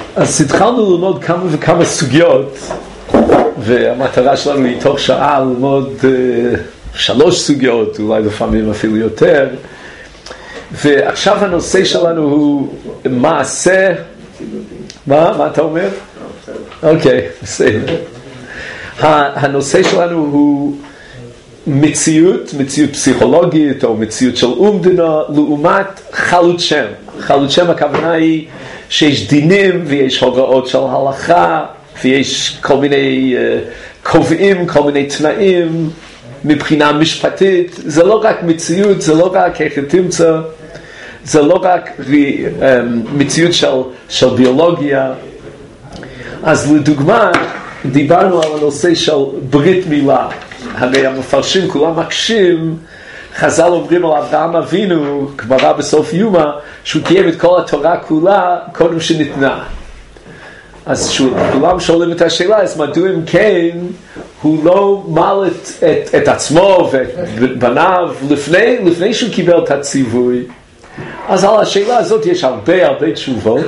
אז התחלנו ללמוד כמה וכמה סוגיות, והמטרה שלנו היא תוך שעה ללמוד 3 סוגיות, אולי לפעמים אפילו יותר. ועכשיו הנושא שלנו הוא מעשה, מה אתה אומר? אוקיי, בסדר. הנושא שלנו הוא מציאות פסיכולוגית או מציאות של אומדנה לעומת חלות שם. חלות שם הכוונה היא שיש דינים ויש הוראות של הלכה ויש כל מיני קובעים, כל מיני תנאים מבחינה משפטית. זה לא רק מציאות, זה לא רק איך תמצא, זה לא רק מציאות של ביולוגיה. אז לדוגמה, דיברנו על הנושא של ברית מילה. הרי המפרשים כולם מקשים, חז"ל אומרים על אברהם אבינו, גמרא בסוף יומא, שהוא קיים את כל התורה כולה קודם שניתנה. אז כולם שואלים את השאלה, אז מדוע אם כן הוא לא מל את עצמו ואת בניו לפני שהוא קיבל את הציווי? אז על השאלה הזאת יש הרבה תשובות.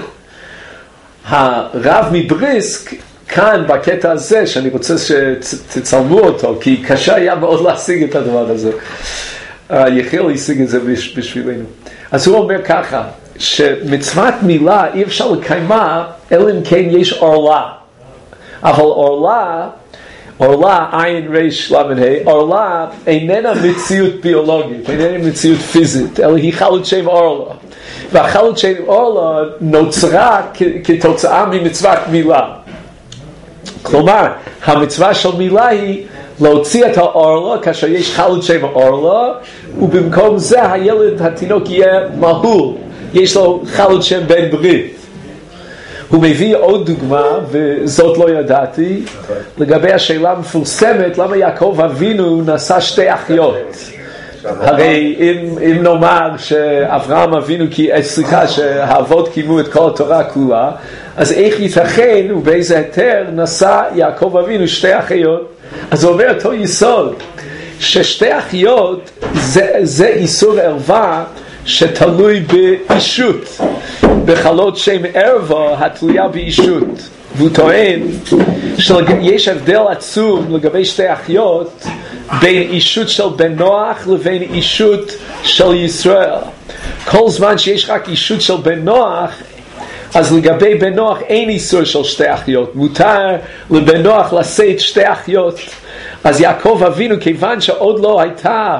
הרב מבריסק כאן בקטע הזה, שאני רוצה שתצלמו אותו, כי קשה היה מאוד להשיג את הדבר הזה. יחיאל השיג את זה בשבילנו. אז הוא אומר ככה, שמצוות מילה אי אפשר לקיימה, אלא אם כן יש עורלה. אבל עורלה, עין ריש למד ה', עורלה איננה מציאות ביולוגית, איננה מציאות פיזית, אלא היא חלות שם עורלה. והחלות שם עורלה נוצרה כתוצאה ממצוות מילה. כלומר, המצווה של מילה היא להוציא את העורלה כאשר יש חלות שם עורלה, ובמקום זה הילד, התינוק יהיה מהול, יש לו חלות שם בן ברית. הוא מביא עוד דוגמה, וזאת לא ידעתי, לגבי השאלה המפורסמת, למה יעקב אבינו נשא 2 אחיות. הרי אם נאמר שאברהם אבינו, שהאבות קיימו את כל התורה כולה, אז איך ייתכן ובאיזה היתר נשא יעקב אבינו 2 אחיות? אז הוא אומר אותו יסוד, ש2 אחיות זה איסור ערווה שתלוי באישות, בחלות שם ערווה התלויה באישות. והוא טוען שיש הבדל עצום לגבי 2 אחיות בין אישות של בן נוח לבין אישות של ישראל. כל זמן שיש רק אישות של בן נוח, אז לגבי בן נוח אין איסור של 2 אחיות. מותר לבן נוח לשאת 2 אחיות. אז יעקב אבינו, כיוון שעוד לא הייתה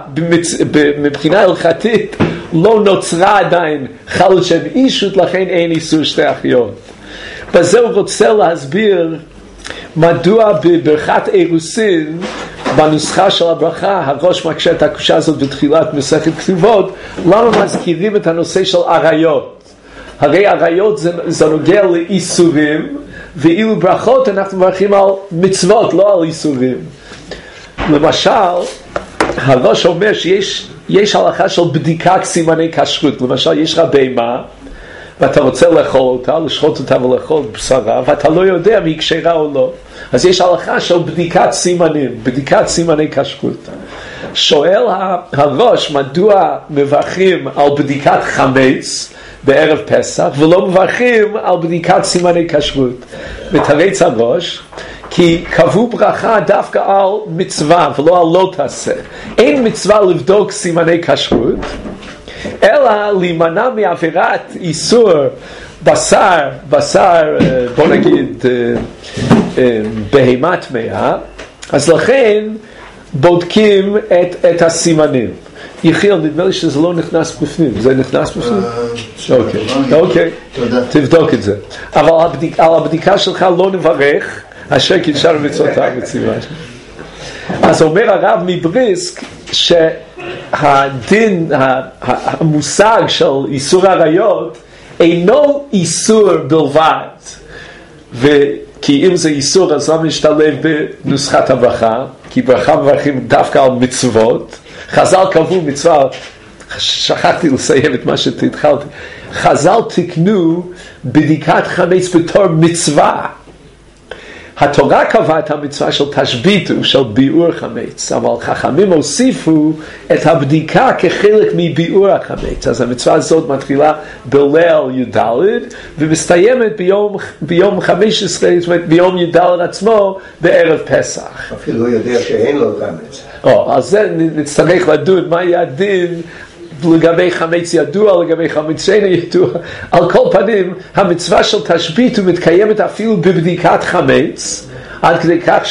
מבחינה הלכתית, לא נוצרה עדיין חלות שם אישות, לכן אין איסור 2 אחיות. בזה הוא רוצה להסביר מדוע בברכת אירוסין, בנוסחה של הברכה, הראש מקשה את הקושה הזאת בתחילת מסכת כתובות, למה מזכירים את הנושא של עריות? הרי עריות זה נוגע לאיסורים, ואילו ברכות אנחנו מברכים על מצוות, לא על איסורים. למשל, הראש אומר שיש הלכה של בדיקת סימני כשרות. למשל, יש לך בהמה, ואתה רוצה לאכול אותה, לשחוט אותה ולאכול בשרה, ואתה לא יודע אם היא כשרה או לא. אז יש הלכה של בדיקת סימנים, בדיקת סימני כשרות. שואל הראש, מדוע מברכים על בדיקת חמץ בערב פסח, ולא מברכים על בדיקת סימני כשרות? מתרץ הראש, כי קבעו ברכה דווקא על מצווה ולא על לא תעשה. אין מצווה לבדוק סימני כשרות, אלא להימנע מעבירת איסור בשר, בוא נגיד בהמה טמאה. אז לכן בודקים את הסימנים. יחיאל, נדמה לי שזה לא נכנס בפנים. זה נכנס בפנים? אוקיי, תבדוק את זה. אבל על הבדיקה שלך לא נברך, אשר קידשנו מצוותיו וציווה. אז אומר הרב מבריסק שהדין, המושג של איסור עריות אינו איסור בלבד, כי אם זה איסור אז למה נשתלב בנוסחת הברכה? כי ברכה מברכים דווקא על מצוות. חז"ל קבעו מצווה, שכחתי לסיים את מה שהתחלתי, חז"ל תקנו בדיקת חמץ בתור מצווה. התורה קבעה את המצווה של תשביתו, של ביעור חמץ, אבל חכמים הוסיפו את הבדיקה כחלק מביעור החמץ. אז המצווה הזאת מתחילה בליל י"ד ומסתיימת ביום 15, זאת אומרת ביום י"ד עצמו בערב פסח. אפילו הוא יודע שאין לו חמץ. אז זה נצטרך לדון מה יהיה הדין לגבי חמץ ידוע, לגבי חמץ שאינו ידוע. על כל פנים, המצווה של תשביתו מתקיימת אפילו בבדיקת חמץ, עד כדי כך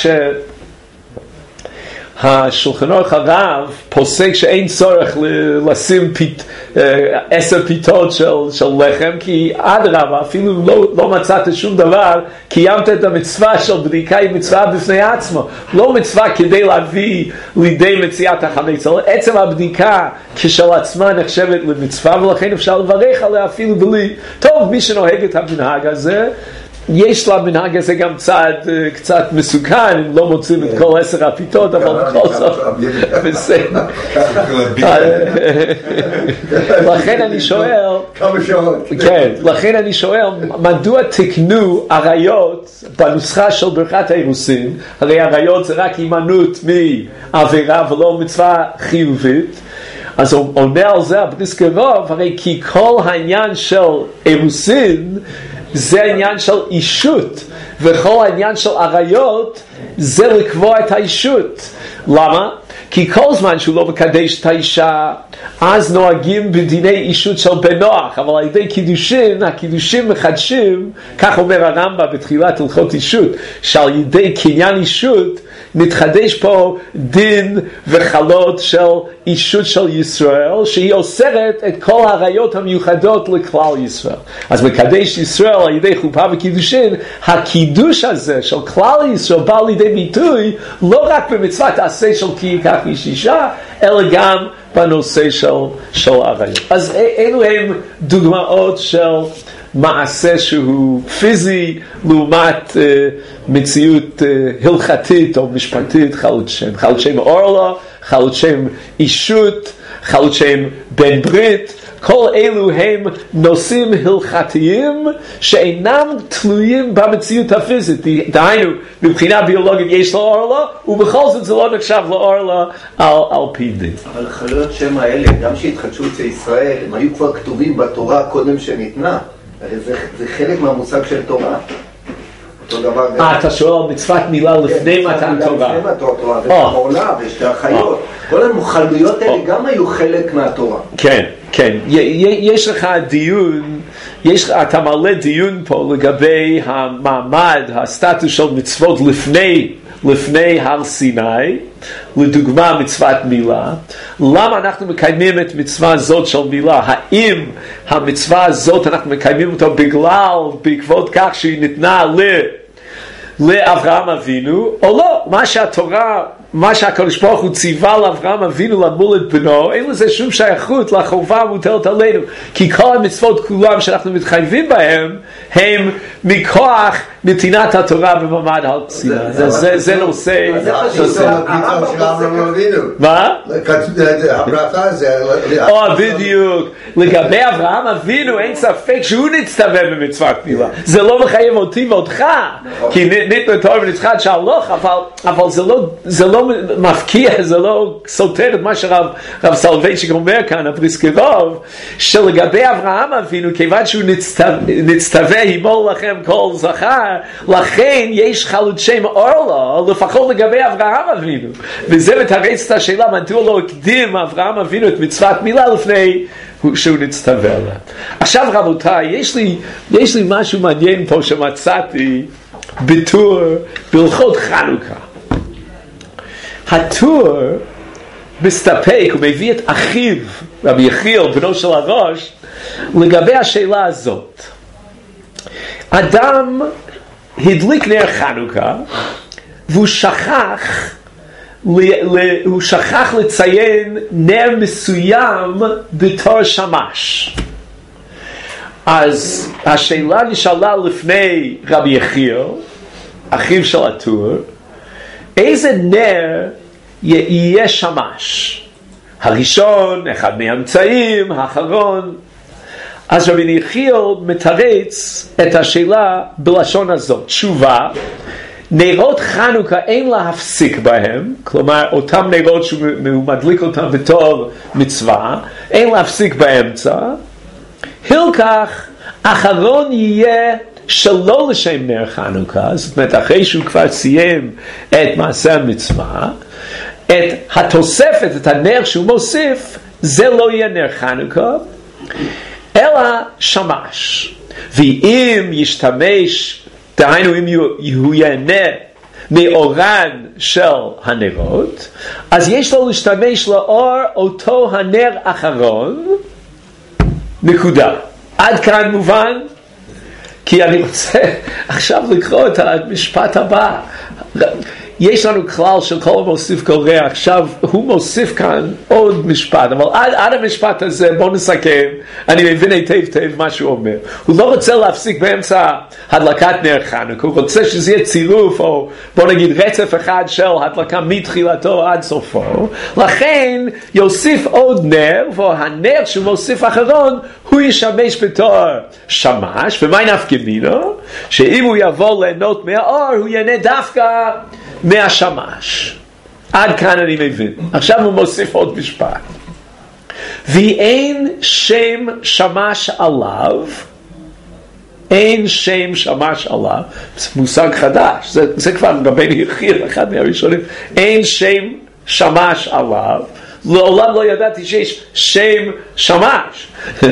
שהשולחן ערוך הרב פוסק שאין צורך לשים 10 פיתות של לחם, כי אדרבה, אפילו לא מצאת שום דבר, קיימת את המצווה של בדיקה, היא מצווה בפני עצמו, לא מצווה כדי להביא לידי מציאת החמץ, אלא עצם הבדיקה כשלעצמה נחשבת למצווה, ולכן אפשר לברך עליה אפילו בלי. טוב, מי שנוהג את המנהג הזה, יש למנהג הזה גם קצת מסוכן, אם לא מוצאים את כל 10 הפיתות, אבל בכל זאת בסדר. לכן אני שואל, כן, לכן אני שואל, מדוע תקנו עריות בנוסחה של ברכת האירוסין? הרי עריות זה רק הימנעות מעבירה ולא מצווה חיובית. אז הוא עונה על זה בפסקי ו', הרי כי כל העניין של אירוסין זה העניין של אישות, וכל העניין של עריות זה לקבוע את האישות. למה? כי כל זמן שהוא לא מקדש את האישה, אז נוהגים בדיני אישות של בן נוח, אבל על ידי קידושין, הקידושים מחדשים, כך אומר הרמב"ם בתחילת הלכות אישות, שעל ידי קניין אישות נתחדש פה דין וחלות של אישות של ישראל, שהיא אוסרת את כל העריות המיוחדות לכלל ישראל. אז מקדש ישראל על ידי חופה וקידושין, הקידוש הזה של כלל ישראל בא לידי ביטוי לא רק במצוות עשה של כי ייקח איש אישה, אלא גם בנושא של עריות. אז אלו הם דוגמאות של מעשה שהוא פיזי לעומת מציאות הלכתית או משפטית, חלות שם. חלות שם אורלה, חלות שם אישות, חלות שם בן ברית, כל אלו הם נושאים הלכתיים שאינם תלויים במציאות הפיזית. דהיינו, מבחינה ביולוגית יש לו אורלה, ובכל זאת זה לא נחשב לאורלה על פי דין. אבל חלות שם האלה, גם שהתחדשו אצל ישראל, הם היו כבר כתובים בתורה קודם שניתנה. זה חלק מהמושג של תורה. אתה שואל על מצוות מילה לפני מתן תורה. לפני מתן תורה, וחמולה, ושתי החיות. כל המוחלויות האלה גם היו חלק מהתורה. כן, כן. יש לך דיון, אתה מעלה דיון פה לגבי המעמד, הסטטוס של מצוות לפני הר סיני, לדוגמה מצוות מילה. למה אנחנו מקיימים את מצווה הזאת של מילה? האם המצווה הזאת אנחנו מקיימים אותה בעקבות כך שהיא ניתנה לאברהם אבינו, או לא? מה שהקדוש ברוך הוא ציווה לאברהם אבינו למול את בנו, אין לזה שום שייכות לחובה המוטלת עלינו, כי כל המצוות כולם שאנחנו מתחייבים בהם הם מכוח נתינת התורה במעמד הר סיני. זה נושא. מה? הברכה זה בדיוק. לגבי אברהם אבינו אין ספק שהוא נצטווה במצוות מילה. זה לא מחייב אותי ואותך, כי ניתנו תורה ונצחת שהלוך, אבל זה לא מפקיע, זה לא סותר את מה שרב סולובייצ'יק אומר כאן, הפריסקרוב, שלגבי אברהם אבינו, כיוון שהוא נצטווה הימור לכם כל זכר, לכן יש חלות שם אורלה, לפחות לגבי אברהם אבינו. וזה מתרץ את השאלה, מדוע לא הקדים אברהם אבינו את מצוות מילה לפני שהוא נצטווה לה. עכשיו רבותיי, יש לי משהו מעניין פה שמצאתי בטור בהלכות חנוכה. הטור מסתפק, הוא מביא את אחיו, רבי יחיאל, בנו של הראש, לגבי השאלה הזאת. אדם הדליק נר חנוכה, והוא שכח לציין נר מסוים בתור שמש. אז השאלה נשאלה לפני רבי יחיאל, אחיו של הטור, איזה נר יהיה שמש? הראשון, אחד מהאמצעים, האחרון. אז רבי יחיאל מתרץ את השאלה בלשון הזאת. תשובה, נרות חנוכה אין להפסיק בהם, כלומר אותם נרות שהוא מדליק אותם בתור מצווה, אין להפסיק באמצע. הילקח אחרון יהיה שלא לשם נר חנוכה, זאת אומרת אחרי שהוא כבר סיים את מעשה המצווה, את התוספת, את הנר שהוא מוסיף, זה לא יהיה נר חנוכה, אלא שמש. ואם ישתמש, דהיינו אם הוא ייהנה מאורן של הנרות, אז יש לו להשתמש לאור אותו הנר אחרון, נקודה. עד כאן מובן? כי אני רוצה עכשיו לקרוא את המשפט הבא. יש לנו כלל של כל מוסיף קורא, עכשיו הוא מוסיף כאן עוד משפט, אבל עד המשפט הזה בואו נסכם, אני מבין היטב מה שהוא אומר. הוא לא רוצה להפסיק באמצע הדלקת נר חנוכה, הוא רוצה שזה יהיה צירוף, או בואו נגיד רצף אחד של הדלקה מתחילתו עד סופו, לכן יוסיף עוד נר, והנר שהוא מוסיף אחרון, הוא ישמש בתור שמש, ומה נפקא מינו? שאם הוא יבוא ליהנות מהאור, הוא ייהנה דווקא מהשמש. עד כאן אני מבין. עכשיו הוא מוסיף עוד משפט. ואין שם שמש עליו, אין שם שמש עליו, זה מושג חדש, זה כבר רבנו יחיאל, אחד מהראשונים, אין שם שמש עליו, לעולם לא ידעתי שיש שם שמש.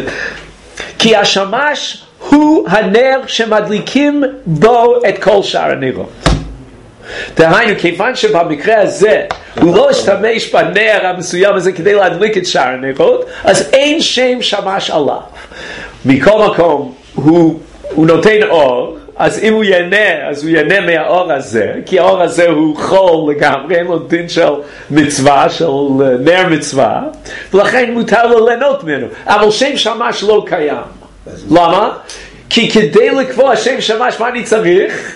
כי השמש הוא הנר שמדליקים בו את כל שאר הנרות. דהיינו, כיוון שבמקרה הזה הוא לא השתמש בנר המסוים הזה כדי להדליק את שאר הנרות, אז אין שם שמש עליו. מכל מקום הוא נותן אור, אז אם הוא ייהנה, אז הוא ייהנה מהאור הזה, כי האור הזה הוא חול לגמרי, אין לו דין של מצווה, של נר מצווה, ולכן מותר לו ליהנות ממנו. אבל שם שמש לא קיים. למה? כי כדי לקבוע שם שמש, מה אני צריך?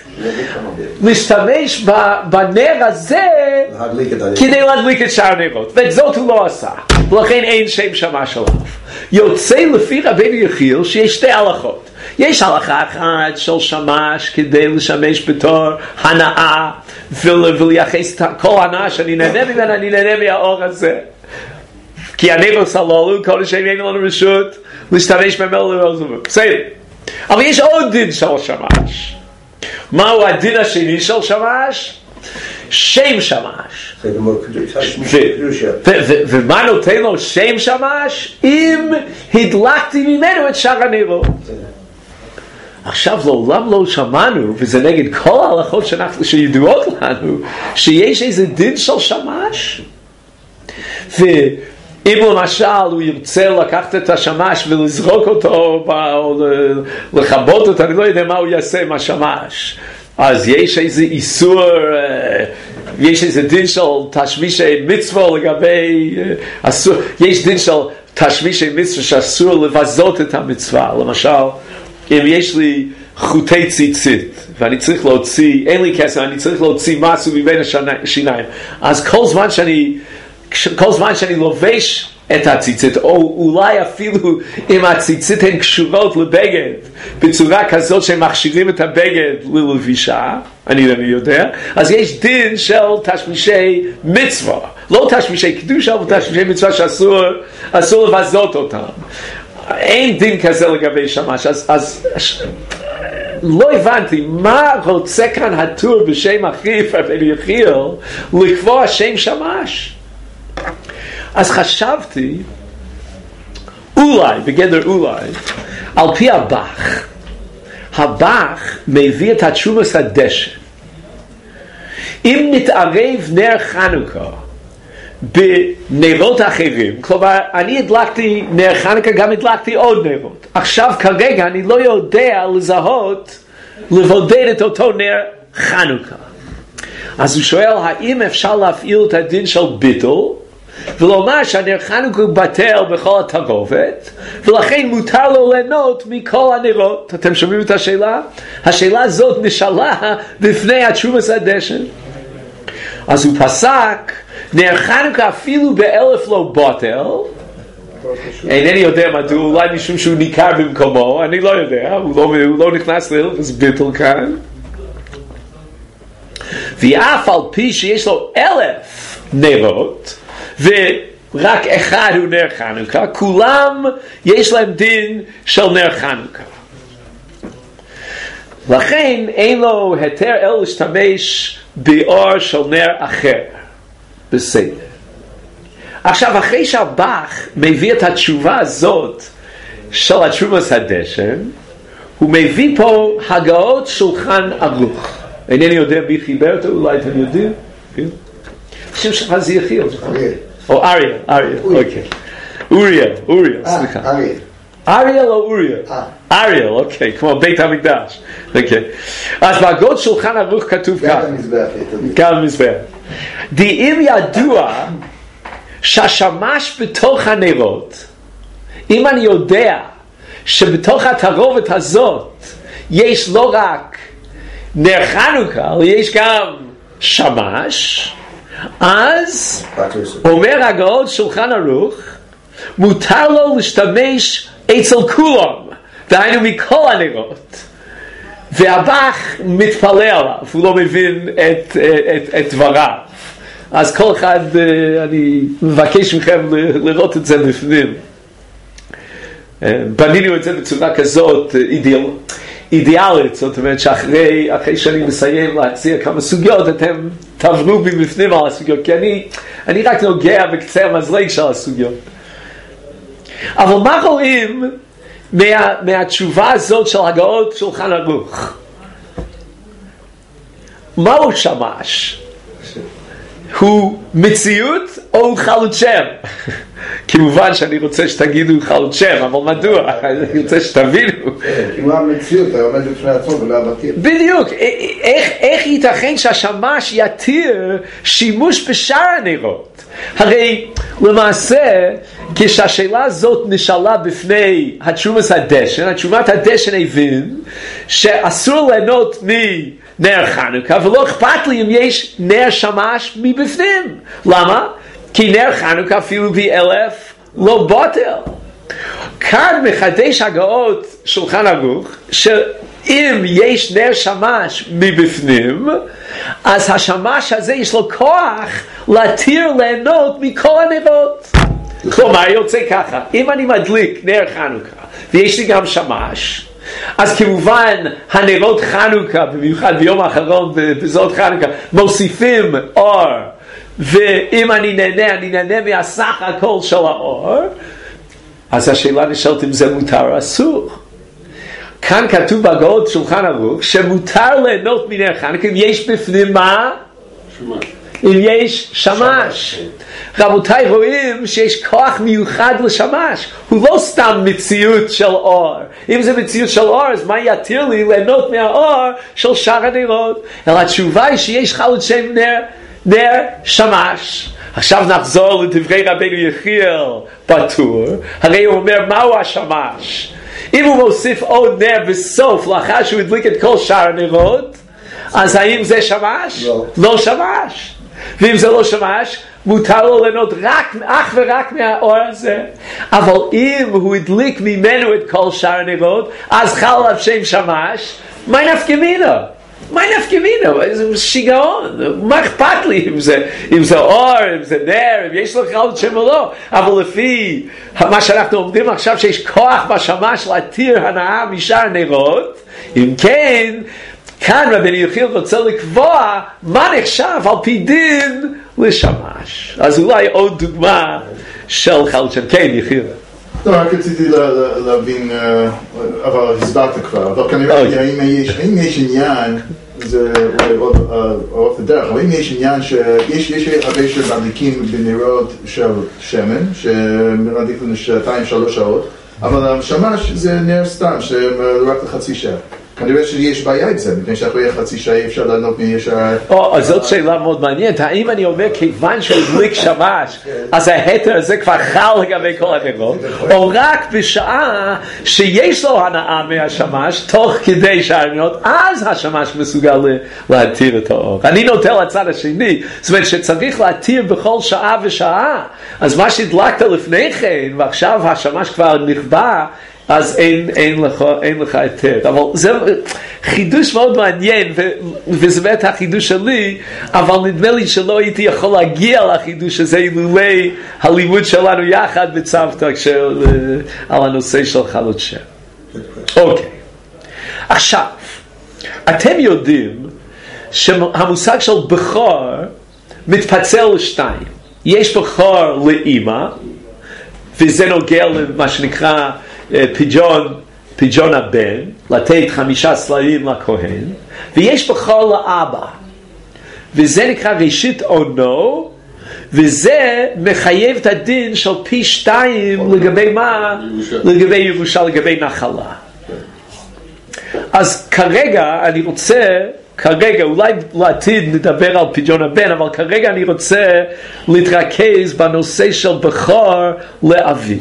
להשתמש בנר הזה כדי להדליק את שאר הנרות, ואת זאת הוא לא עשה, ולכן אין שם שמש עליו. יוצא לפי רבנו יחיאל שיש שתי הלכות. יש הלכה אחת של שמש כדי לשמש בתור הנאה ולייחס כל הנאה שאני נהנה ממנה, אני נהנה מהאור הזה, כי הנרות סלולו, כל השם אין לנו רשות להשתמש במלוא לרוזובר. בסדר. אבל יש עוד דין של שמש. מהו הדין השני של שמש? שם שמש. ומה נותן לו שם שמש? אם הדלקתי ממנו את שאר הנרות. עכשיו לעולם לא שמענו, וזה נגד כל ההלכות שידועות לנו, שיש איזה דין של שמש. אם למשל הוא ירצה לקחת את השמש ולזרוק אותו או לחבות אותו, אני לא יודע מה הוא יעשה עם השמש, אז יש איזה איסור, יש איזה דין של תשמישי מצווה לגבי אסור, יש דין של תשמישי מצווה שאסור לבזות את המצווה. למשל, אם יש לי חוטי ציצית ואני צריך להוציא, אין לי כסף, אני צריך להוציא משהו מבין השיניים, אז כל זמן שאני לובש את הציצית, או אולי אפילו אם הציצית הן קשורות לבגד בצורה כזאת שהם מכשירים את הבגד ללבישה, אני לא יודע, אז יש דין של תשמישי מצווה, לא תשמישי קדושה, אבל תשמישי מצווה שאסור לבזות אותם. אין דין כזה לגבי שמש. אז לא הבנתי מה רוצה כאן הטור בשם אחיו רבנו יחיאל לקבוע שם שמש. אז חשבתי, אולי, בגדר אולי, על פי הבח מביא את התשומס הדשא. אם נתערב נר חנוכה בנרות אחרים, כלומר, אני הדלקתי נר חנוכה, גם הדלקתי עוד נרות. עכשיו, כרגע, אני לא יודע לזהות, לבודד את אותו נר חנוכה. אז הוא שואל, האם אפשר להפעיל את הדין של ביטול, ולומר שהנר חנוכה בטל בכל התערובת, ולכן מותר לו ליהנות מכל הנרות. אתם שומעים את השאלה? השאלה הזאת נשאלה בפני התשומס הדשא. אז הוא פסק, נר חנוכה אפילו ב1000 לא בטל, אינני יודע מדוע, אולי משום שהוא ניכר במקומו, אני לא יודע, הוא לא נכנס להלכות ביטול כאן. ואף על פי שיש לו 1,000 נרות, ורק אחד הוא נר חנוכה, כולם יש להם דין של נר חנוכה. לכן אין לו היתר אלא להשתמש באור של נר אחר. בסדר. עכשיו, אחרי שהבח מביא את התשובה הזאת של התרומות הדשן, הוא מביא פה הגאות שולחן ערוך. אינני יודע מי חיבר אותו, אולי אתם יודעים? השם שלך זה יחיאל. או אריאל, אוקיי. אוריאל, סליחה. אריאל או אוריאל? אריאל, אוקיי, כמו בית המקדש. אוקיי. אז בהגאות שולחן ערוך כתוב כך. גם המזבח. אם ידוע שהשמש בתוך הנרות, אם אני יודע שבתוך התערובת הזאת יש לא רק נר חנוכה, אלא יש גם שמש, אז אומר הגאות שולחן ערוך, מותר לו להשתמש אצל כולם, דהיינו מכל הנרות. והבח מתפלא עליו, הוא לא מבין את דבריו. אז כל אחד, אני מבקש מכם לראות את זה בפנים. בנינו את זה בצורה כזאת אידיאלית, זאת אומרת שאחרי שאני מסיים להציע כמה סוגיות, אתם תעברו בפנים על הסוגיות, כי אני רק נוגע בקצה המזלג של הסוגיות. אבל מה רואים מהתשובה הזאת של הגאות שולחן ערוך? מהו שמש? הוא מציאות או הוא חלות שם? כמובן שאני רוצה שתגידו חלות שם, אבל מדוע? אני רוצה שתבינו. אם הוא המציאות, אתה עומד בפני עצמו ולא הבתיר. בדיוק. איך ייתכן שהשמש יתיר שימוש בשאר הנרות? הרי למעשה, כשהשאלה הזאת נשאלה בפני התרומת הדשן, התרומת הדשן הבין שאסור ליהנות נר חנוכה, ולא אכפת לי אם יש נר שמש מבפנים. למה? כי נר חנוכה אפילו פי 1,000 לא בוטל. כאן מחדש הגאות שולחן ערוך, שאם יש נר שמש מבפנים, אז השמש הזה יש לו כוח להתיר ליהנות מכל הנרות. כלומר, יוצא ככה, אם אני מדליק נר חנוכה, ויש לי גם שמש, אז כמובן הנרות חנוכה, במיוחד ביום האחרון בזאת חנוכה, מוסיפים אור, ואם אני נהנה מהסך הכל של האור, אז השאלה נשאלת אם זה מותר או אסור. כאן כתוב בהגאות שולחן ערוך שמותר ליהנות מנר חנוכה אם יש בפנים מה? שמש. אם יש שמש. רבותיי, רואים שיש כוח מיוחד לשמש. הוא לא סתם מציאות של אור. אם זה מציאות של אור, אז מה יתיר לי ליהנות מהאור של שאר הנרות? אלא התשובה היא שיש חלות שם נר שמש. עכשיו נחזור לדברי רבינו יחיאל בטור. הרי הוא אומר, מהו השמש? אם הוא מוסיף עוד נר בסוף, לאחר שהוא הדליק את כל שאר הנרות, אז האם זה שמש? לא שמש. ואם זה לא שמש, מותר לו ליהנות אך ורק מהאור הזה. אבל אם הוא הדליק ממנו את כל שאר הנרות, אז חל עליו שם שמש, מה נפקא מינו? מה נפקא מינו? זה שיגעון. מה אכפת לי אם זה אור, אם זה נר, אם יש לו חלות שם או לא? אבל לפי מה שאנחנו אומרים עכשיו, שיש כוח בשמש להתיר הנאה משאר הנרות, אם כן, כאן רבנו יחיאל רוצה לקבוע מה נחשב על פי דין לשמש. אז אולי עוד דוגמה של חלות שם. כן, יחיאל. לא, רק רציתי להבין, אבל הסברת כבר, אבל כנראה האם יש עניין, זה אורך הדרך, אבל אם יש עניין שיש הרבה שמדליקים בנרות של שמן, שמדליק לנו 2-3 שעות, אבל השמש זה נר סתם, שרק לחצי שעה. כנראה שיש בעיה עם זה, מפני שאחרי חצי שעה אפשר לענות מישר... אז זאת שאלה מאוד מעניינת. האם אני אומר, כיוון שהוא הדליק שמש, אז ההתר הזה כבר חל לגבי כל הנרות, או רק בשעה שיש לו הנאה מהשמש, תוך כדי שהנרות, אז השמש מסוגל להתיר את האור. אני נוטה לצד השני, זאת אומרת שצריך להתיר בכל שעה ושעה. אז מה שהדלקת לפני כן, ועכשיו השמש כבר נכבה, אז אין לך היתר. אבל זה חידוש מאוד מעניין, וזה באמת החידוש שלי, אבל נדמה לי שלא הייתי יכול להגיע לחידוש הזה אילולי הלימוד שלנו יחד בצוותא על הנושא של חלות שם. אוקיי. עכשיו, אתם יודעים שהמושג של בכור מתפצל לשתיים. יש בכור לאמא, וזה נוגע למה שנקרא פיג'ון הבן, לתת 5 סלעים לכהן, ויש בכור לאבא, וזה נקרא ראשית עונו, וזה מחייב את הדין של פי 2 לגבי מה? לגבי ירושה, לגבי נחלה. אז כרגע אני רוצה, אולי לעתיד נדבר על פיג'ון הבן, אבל כרגע אני רוצה להתרכז בנושא של בכור לאביו.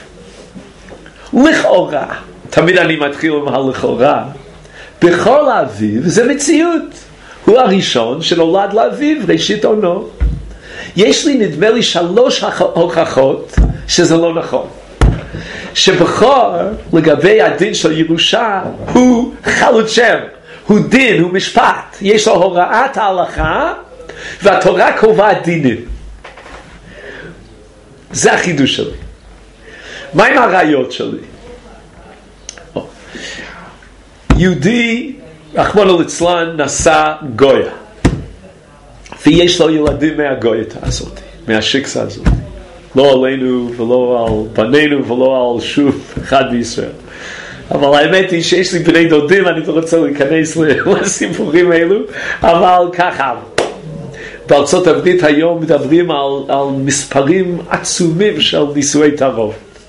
לכאורה, תמיד אני מתחיל עם הלכאורה, בכור לאביו זה מציאות. הוא הראשון שנולד לאביו, ראשית עונו. יש לי נדמה לי 3 הוכחות שזה לא נכון. שבכור לגבי הדין של ירושה הוא חלות שם, הוא דין, הוא משפט, יש לו הוראת ההלכה והתורה קובעת דינים. זה החידוש שלי. מה עם הראיות שלי? יהודי רחמנא ליצלן נשא גויה, ויש לו ילדים מהגויתה הזאת, מהשיקסה הזאת, לא עלינו ולא על בנינו ולא על שוב אחד בישראל. אבל האמת היא שיש לי בני דודים, אני לא רוצה להיכנס לסיפורים האלו, אבל ככה, בארצות הברית היום מדברים על מספרים עצומים של נישואי תערובת.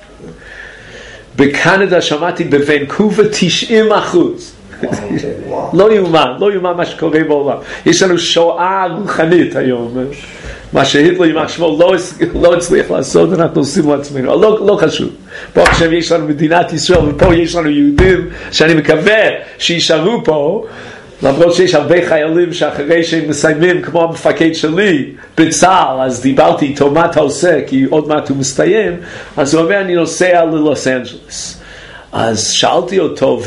בקנדה שמעתי בוונקובר 90%. לא יאומן מה שקורה בעולם. יש לנו שואה רוחנית היום, מה שהיטלר יימח שמו לא הצליח לעשות, אנחנו עושים לעצמנו, לא חשוב. פה עכשיו יש לנו מדינת ישראל, ופה יש לנו יהודים שאני מקווה שישארו פה, למרות שיש הרבה חיילים שאחרי שהם מסיימים, כמו המפקד שלי בצה"ל, אז דיברתי איתו מה אתה עושה, כי עוד מעט הוא מסתיים, אז הוא אומר אני נוסע ללוס אנג'לס. אז שאלתי אותו,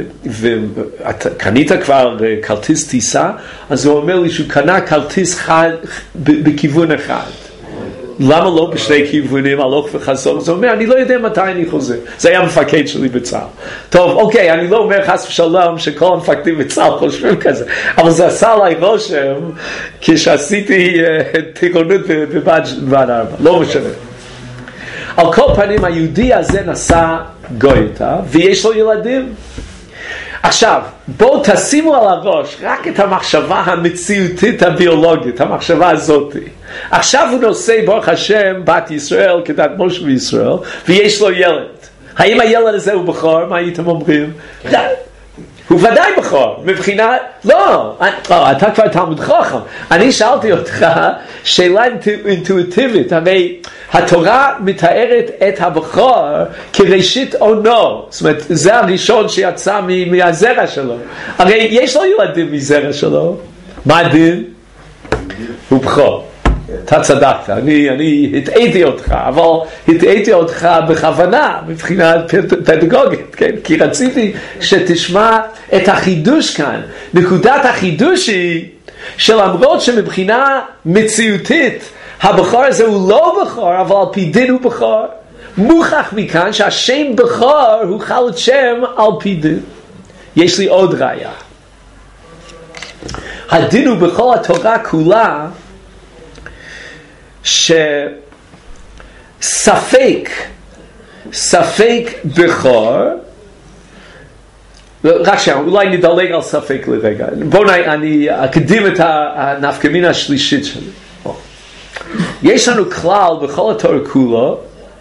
וקנית כבר כרטיס טיסה? אז הוא אומר לי שהוא קנה כרטיס חד בכיוון אחד. למה לא בשני כיוונים, הלוך וחזור? אז הוא אומר, אני לא יודע מתי אני חוזר. זה היה המפקד שלי בצה"ל. טוב, אוקיי, אני לא אומר חס ושלום שכל המפקדים בצה"ל חושבים כזה, אבל זה עשה עליי רושם כשעשיתי טירונות בבה"ד 4. לא משנה. על כל פנים, היהודי הזה נשא גויתה, ויש לו ילדים. עכשיו, בואו תשימו על הראש רק את המחשבה המציאותית הביולוגית, המחשבה הזאת. עכשיו הוא נושא, ברוך השם, בת ישראל, כדת משה וישראל, ויש לו ילד. האם הילד הזה הוא בכור? מה הייתם אומרים? לא. הוא ודאי בכור, מבחינה, לא, אתה כבר תלמיד חכם. אני שאלתי אותך שאלה אינטואיטיבית, הרי התורה מתארת את הבכור כראשית עונו, זאת אומרת, זה הראשון שיצא מהזרע שלו. הרי יש לו ילדים מזרע שלו, מה הדין? הוא בכור. אתה צדקת, אני הטעיתי אותך, אבל הטעיתי אותך בכוונה, מבחינה פדגוגית, כן? כי רציתי שתשמע את החידוש כאן. נקודת החידוש היא שלמרות שמבחינה מציאותית, הבכור הזה הוא לא בכור, אבל על פי דין הוא בכור. מוכח מכאן שהשם בכור הוא חלות שם על פי דין. יש לי עוד ראיה. הדין הוא בכל התורה כולה, ספק בכור, רק שם, אולי נדלג על ספק לרגע. בואו אני אקדים את הנפקמינה השלישית שלי. יש לנו כלל בכל התורה כולו,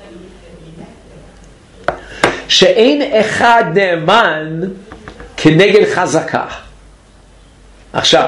שאין אחד נאמן כנגד חזקה. עכשיו,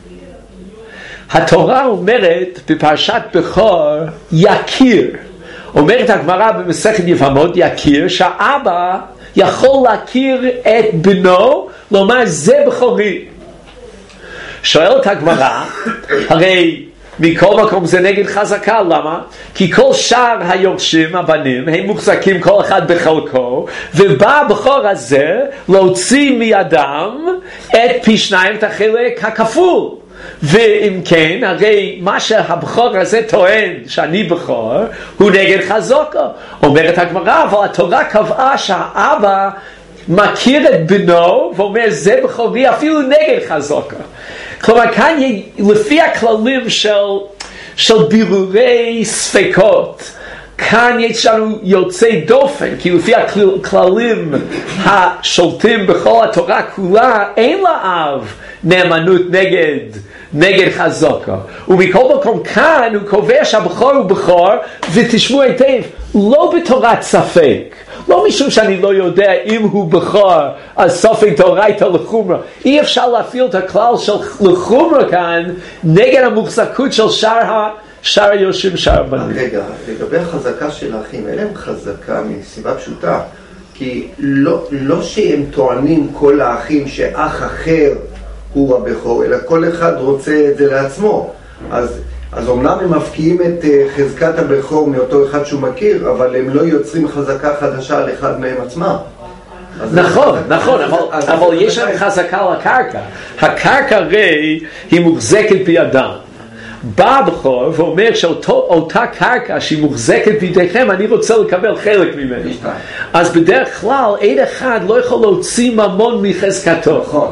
התורה אומרת בפרשת בכור יכיר, אומרת הגמרא במסכת יבמות יכיר, שהאבא יכול להכיר את בנו, לומר זה בכורי. שואלת הגמרא, הרי מכל מקום זה נגד חזקה. למה? כי כל שאר היורשים, הבנים, הם מוחזקים כל אחד בחלקו, ובא הבכור הזה להוציא מידם את פי שניים את החלק הכפול. ואם כן, הרי מה שהבכור הזה טוען שאני בכור הוא נגד חזקה. אומרת הגמרא, אבל התורה קבעה שהאבא מכיר את בנו ואומר זה בכורי אפילו נגד חזקה. כלומר כאן לפי הכללים של בירורי ספקות, כאן יש לנו יוצאי דופן, כי לפי הכללים השולטים בכל התורה כולה אין לאב נאמנות נגד חזקה. ומכל מקום כאן הוא קובע שהבכור הוא בכור, ותשמעו היטב, לא בתורת ספק, לא משום שאני לא יודע אם הוא בכור, אז ספק דאורייתא לחומרה. אי אפשר להפעיל את הכלל של לחומרה כאן נגד המוחזקות של שאר היורשים, שאר הבנים. רגע, לגבי החזקה של האחים, אין להם חזקה מסיבה פשוטה, כי לא שהם טוענים כל האחים שאח אחר הוא הבכור, אלא כל אחד רוצה את זה לעצמו. אז אומנם הם מפקיעים את חזקת הבכור מאותו אחד שהוא מכיר, אבל הם לא יוצרים חזקה חדשה על אחד מהם עצמם. נכון, אבל יש להם חזקה על הקרקע. הקרקע הרי היא מוחזקת בידם. בא הבכור ואומר שאותה קרקע שהיא מוחזקת בידיכם, אני רוצה לקבל חלק ממנו. אז בדרך כלל עד אחד לא יכול להוציא ממון מחזקתו.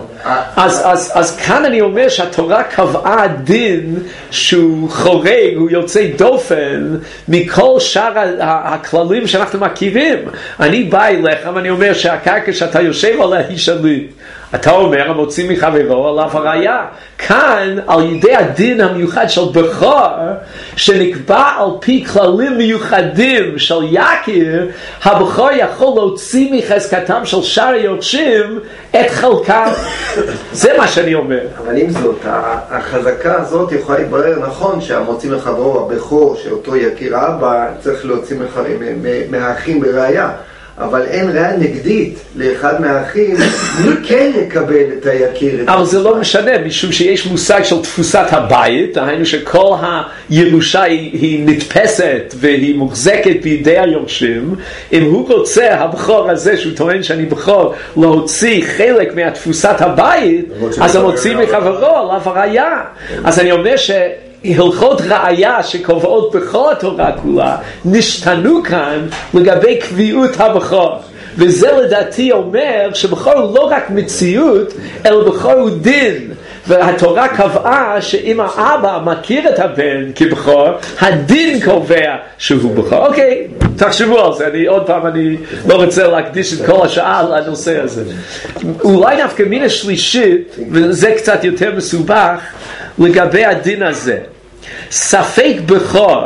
אז כאן אני אומר שהתורה קבעה דין שהוא חורג, הוא יוצא דופן מכל שאר הכללים שאנחנו מכירים. אני בא אליך ואני אומר שהקרקע שאתה יושב עליה היא שלי. אתה אומר, המוציא מחברו עליו הראיה. כאן, על ידי הדין המיוחד של בכור, שנקבע על פי כללים מיוחדים של יקיר, הבכור יכול להוציא מחזקתם של שאר היורשים את חלקם. זה מה שאני אומר. אבל עם זאת, החזקה הזאת יכולה להתברר נכון שהמוציא מחברו, הבכור, שאותו יקיר האבא, צריך להוציא מהאחים בראיה. אבל אין ראיה נגדית לאחד מהאחים מי כן יקבל את היקיר. אבל זה לא משנה, משום שיש מושג של תפוסת הבית, דהיינו שכל הירושה היא נתפסת והיא מוחזקת בידי היורשים. אם הוא רוצה, הבכור הזה שהוא טוען שאני בכור, להוציא חלק מהתפוסת הבית, אז הוא מוציא מחברו עליו הראיה. אז אני אומר הלכות ראיה שקובעות בכל התורה כולה נשתנו כאן לגבי קביעות הבכור, וזה לדעתי אומר שבכור הוא לא רק מציאות אלא בכור הוא דין, והתורה קבעה שאם האבא מכיר את הבן כבכור, הדין קובע שהוא בכור. אוקיי, תחשבו על זה. אני לא רוצה להקדיש את כל השעה לנושא הזה. אולי נפקא מינה שלישית, וזה קצת יותר מסובך, לגבי הדין הזה. ספק בכור,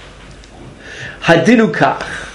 הדין הוא כך.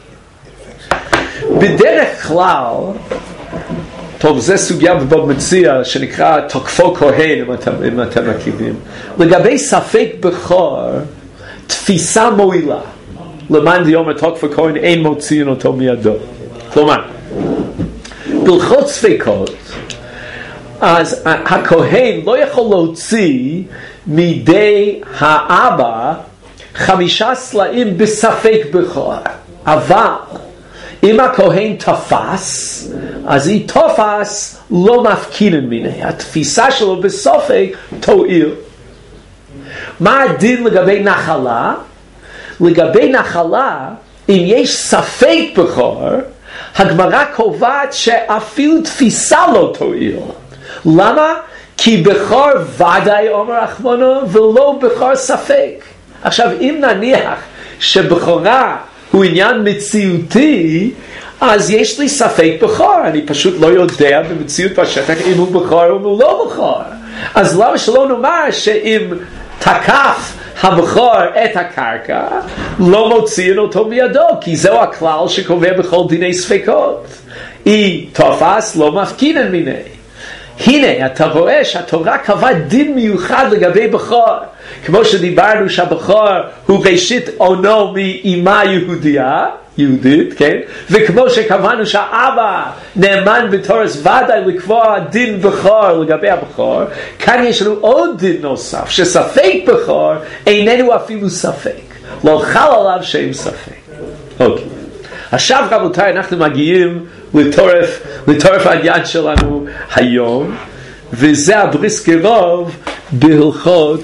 בדרך כלל, טוב, זה סוגיה בבבא מציעא שנקרא תוקפו כהן, אם אתם מכירים. לגבי ספק בכור, תפיסה מועילה. למען דיומא תוקפו כהן אין מוציאין אותו מידו. כלומר, בהלכות ספקות, אז הכהן לא יכול להוציא מידי האבא 5 סלעים בספק בכור. אבל אם הכהן תפס, אז היא תופס לא מפקידן מיני. התפיסה שלו בספק תועיל. מה הדין לגבי נחלה? לגבי נחלה, אם יש ספק בכור, הגמרא קובעת שאפילו תפיסה לא תועיל. למה? כי בכור ודאי אומר רחמנו ולא בכור ספק. עכשיו אם נניח שבכורה הוא עניין מציאותי, אז יש לי ספק בכור, אני פשוט לא יודע במציאות בשטח אם הוא בכור או הוא לא בכור. אז למה שלא נאמר שאם תקף הבכור את הקרקע לא מוציאין אותו מידו, כי זהו הכלל שקובע בכל דיני ספקות. היא תופס לא מפקידן מיני. הנה, אתה רואה שהתורה קבעה דין מיוחד לגבי בכור. כמו שדיברנו שהבכור הוא ראשית עונו מאימה יהודית, כן? וכמו שקבענו שהאבא נאמן בתורס ודאי לקבוע דין בכור לגבי הבכור, כאן יש לנו עוד דין נוסף, שספק בכור איננו אפילו ספק. לא חל עליו שם ספק. אוקיי. עכשיו רבותיי, אנחנו מגיעים לטורף העניין שלנו היום, וזה הבריסקרוב בהלכות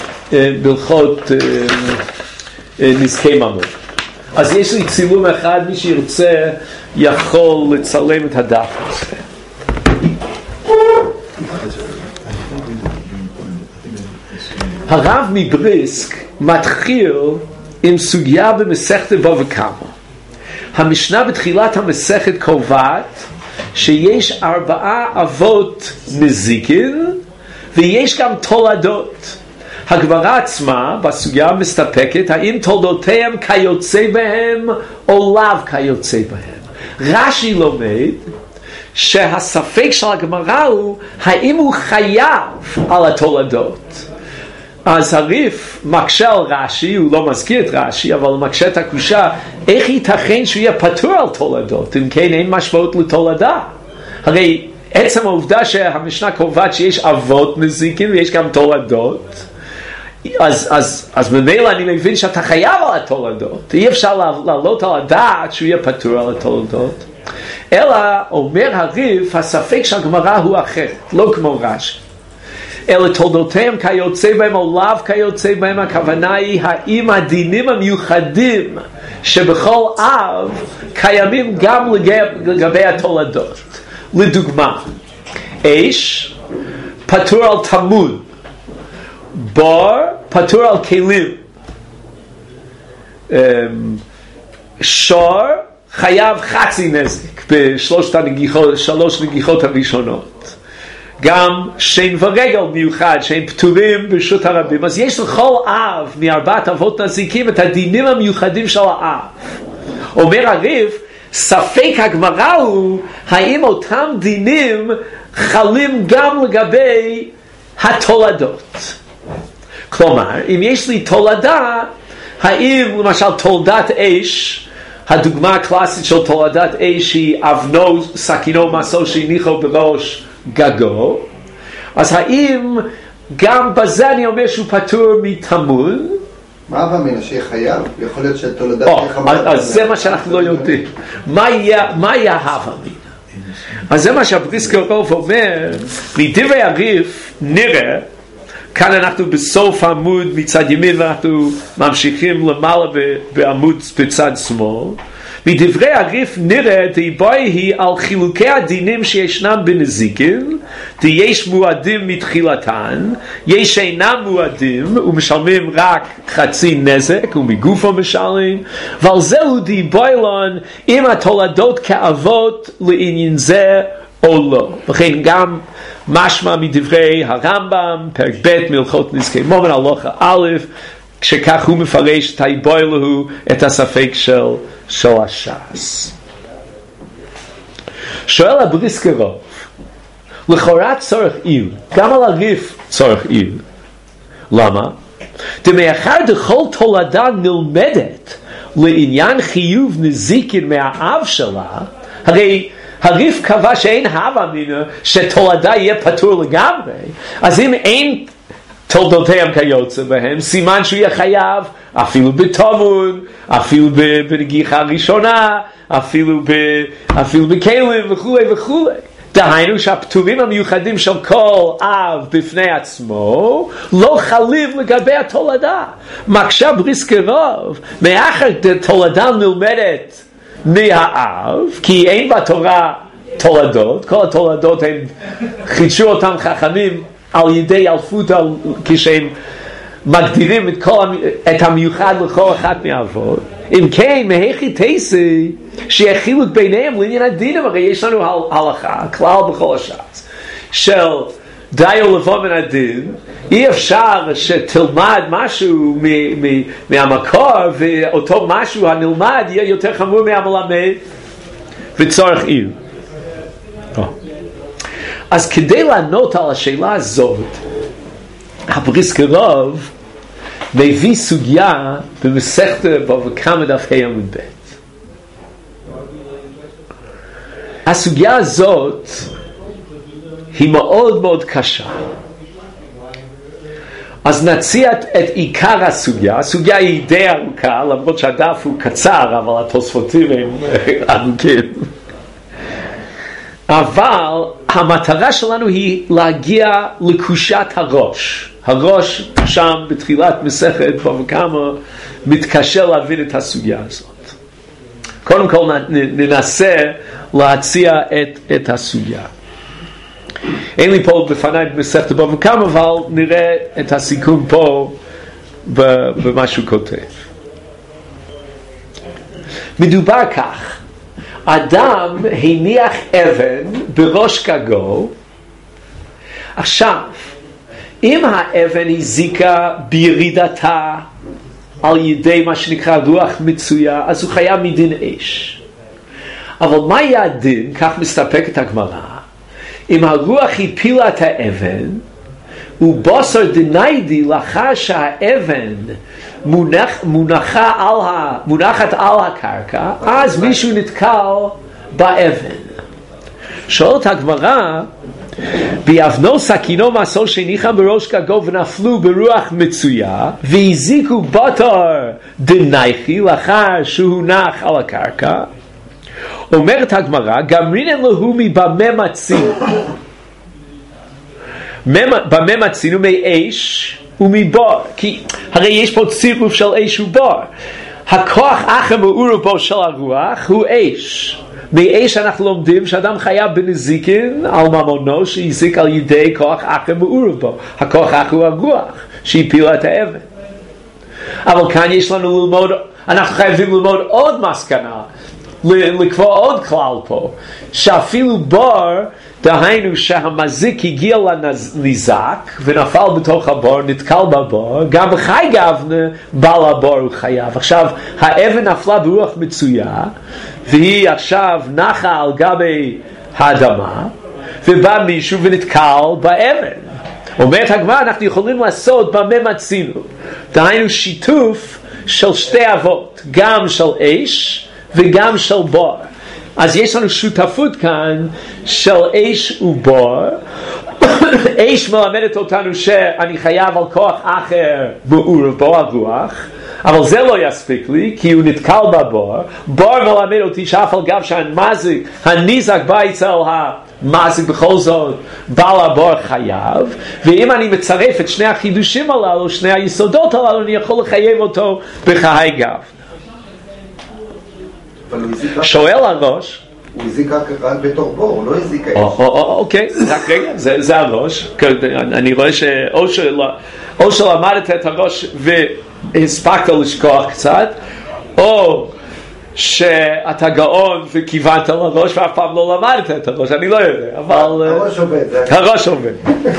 נזקי ממון. אז יש לי צילום אחד, מי שירצה יכול לצלם את הדף הזה. הרב מבריסק מתחיל עם סוגיה במסכת בבא קמא. המשנה בתחילת המסכת קובעת שיש 4 אבות נזיקין ויש גם תולדות. הגמרא עצמה בסוגיה מסתפקת האם תולדותיהם כיוצא בהם או לאו כיוצא בהם. רש"י לומד שהספק של הגמרא הוא האם הוא חייב על התולדות. אז הריף מקשה על רש"י, הוא לא מזכיר את רש"י, אבל הוא מקשה את הקושה, איך ייתכן שהוא יהיה פטור על תולדות, אם כן אין משמעות לתולדה. הרי עצם העובדה שהמשנה קובעת שיש אבות נזיקים ויש גם תולדות, אז ממילא אני מבין שאתה חייב על התולדות. אי אפשר לעלות על הדעת שהוא יהיה פטור על התולדות. אלא אומר הריף, הספק של הגמרא הוא אחר, לא כמו רש"י. אלא תולדותיהם כיוצא בהם או לאו כיוצא בהם, הכוונה היא האם הדינים המיוחדים שבכל אב קיימים גם לגבי התולדות. לדוגמה, אש פטור על תמון, בור פטור על כלים, שור חייב חצי נזק בשלוש נגיחות הראשונות. גם שן ורגל מיוחד שהם פטורים ברשות הרבים. אז יש לכל אב מ4 אבות נזיקים את הדינים המיוחדים של האב. אומר הריף, ספק הגמרא הוא האם אותם דינים חלים גם לגבי התולדות. כלומר, אם יש לי תולדה, האם למשל תולדת אש, הדוגמה הקלאסית של תולדת אש היא אבנו סכינו מסו שהניחו בראש גגו, אז האם גם בזה אני אומר שהוא פטור מתמון? מה אבא מנשה חייב? יכול להיות שתולדת אז זה מה שאנחנו לא יודעים. מה יהיה הווה מינא? אז זה מה שהבריסקרוב אומר. מדברי הריף נראה, כאן אנחנו בסוף העמוד מצד ימין ואנחנו ממשיכים למעלה בעמוד בצד שמאל. מדברי הריף נראה דיבוי היא על חילוקי הדינים שישנם בנזיקין, יש מועדים מתחילתן, יש אינם מועדים ומשלמים רק חצי נזק ומגופו משלמים, ועל זהו דיבוי לון אם התולדות כאבות לעניין זה או לא. וכן גם משמע מדברי הרמב"ם פרק ב' מהלכות נזקי ממון הלכה א', כשכך הוא מפרש את היבוי לו את הספק של הש"ס. שואל הבריסקרוב, לכאורה צורך עיל, גם על הריף צורך עיל. למה? דמאחר דכל תולדה נלמדת לעניין חיוב נזיקין מהאב שלה, הרי הריף קבע שאין הווה מינא שתולדה יהיה פטור לגמרי, אז אם אין תולדותיהם כיוצא בהם, סימן שהוא יהיה חייב אפילו בתמון, אפילו בנגיחה ראשונה, אפילו בכלים וכו' וכו'. דהיינו שהפטורים המיוחדים של כל אב בפני עצמו לא חלים לגבי התולדה. מקשה בריסקרוב, מאחר תולדה נלמדת מהאב, כי אין בתורה תולדות, כל התולדות הם חידשו אותם חכמים על ידי אלפות, כשהם מגדירים את המיוחד לכל אחת מהאבות. אם כן, מהיכי תעשי שיהיה חילוק ביניהם לעניין הדינים? הרי יש לנו הלכה, כלל בכל הש"ס, של די או לבוא מן הדין. אי אפשר שתלמד משהו מהמקור ואותו משהו הנלמד יהיה יותר חמור מהמלמד, וצורך עיל. אז כדי לענות על השאלה הזאת, הבריסקר רב מביא סוגיה במסכת בבא קמא דף ה' עמוד ב'. הסוגיה הזאת היא מאוד מאוד קשה. אז נציע את עיקר הסוגיה. הסוגיה היא די ארוכה, למרות שהדף הוא קצר, אבל התוספותים הם ארוכים. אבל המטרה שלנו היא להגיע לקושת הראש. הראש שם בתחילת מסכת בבא קמא מתקשה להבין את הסוגיה הזאת. קודם כל ננסה להציע את הסוגיה. אין לי פה בפניי במסכת בבא קמא, אבל נראה את הסיכום פה במה שהוא כותב. מדובר כך, אדם הניח אבן בראש גגו. עכשיו, אם האבן הזיקה בירידתה על ידי מה שנקרא רוח מצויה, אז הוא חייב מדין אש. אבל מה יהיה הדין? כך מסתפקת הגמרא. אם הרוח הפילה את האבן, ובוסר דניידי לאחר שהאבן מונחת על הקרקע, אז מישהו נתקל באבן. שואלת הגמרא, ביבנו סכינו מסור שהניחה בראש גגו ונפלו ברוח מצויה, והזיקו בתור דנייחי לאחר שהונח על הקרקע. אומרת הגמרא, גמרינן להו מבמה מצינו. במה מצינו? מאש ומבור. כי הרי יש פה צירוף של אש ובור. הכוח אחר מעורב בו של הרוח הוא אש. מאש אנחנו לומדים שאדם חייב בנזיקין על ממונו שהזיק על ידי כוח אחר מעורב בו. הכוח אחר הוא הרוח שהפילה את האבן. אבל כאן יש לנו ללמוד, אנחנו חייבים ללמוד עוד מסקנה, לקבוע עוד כלל פה, שאפילו בור, דהיינו שהמזיק הגיע לניזק ונפל בתוך הבור, נתקל בבור, גם בחי גבנה בעל הבור הוא חייב. עכשיו האבן נפלה ברוח מצויה, והיא עכשיו נחה על גבי האדמה, ובא מישהו ונתקל באבן. אומרת הגמרא, אנחנו יכולים לעשות במה מצינו, דהיינו שיתוף של שתי אבות, גם של אש וגם של בור. אז יש לנו שותפות כאן של אש ובור. אש מלמדת אותנו שאני חייב על כוח אחר מעורב בו, הרוח, אבל זה לא יספיק לי כי הוא נתקל בבור. בור מלמד אותי שאף על גב שהמזיק, הניזק בא אצל המזיק, בכל זאת בעל הבור חייב. ואם אני מצרף את שני החידושים הללו, שני היסודות הללו, אני יכול לחייב אותו בחיי גב. שואל הראש, הוא הזיק רק בתור בור, הוא לא הזיק אש. אוקיי, רק רגע, זה הראש. אני רואה או שלמדת את הראש והספקת לשכוח קצת, או שאתה גאון וכיוונת לראש ואף פעם לא למדת את הראש, אני לא יודע, אבל הראש עובד. הראש עובד.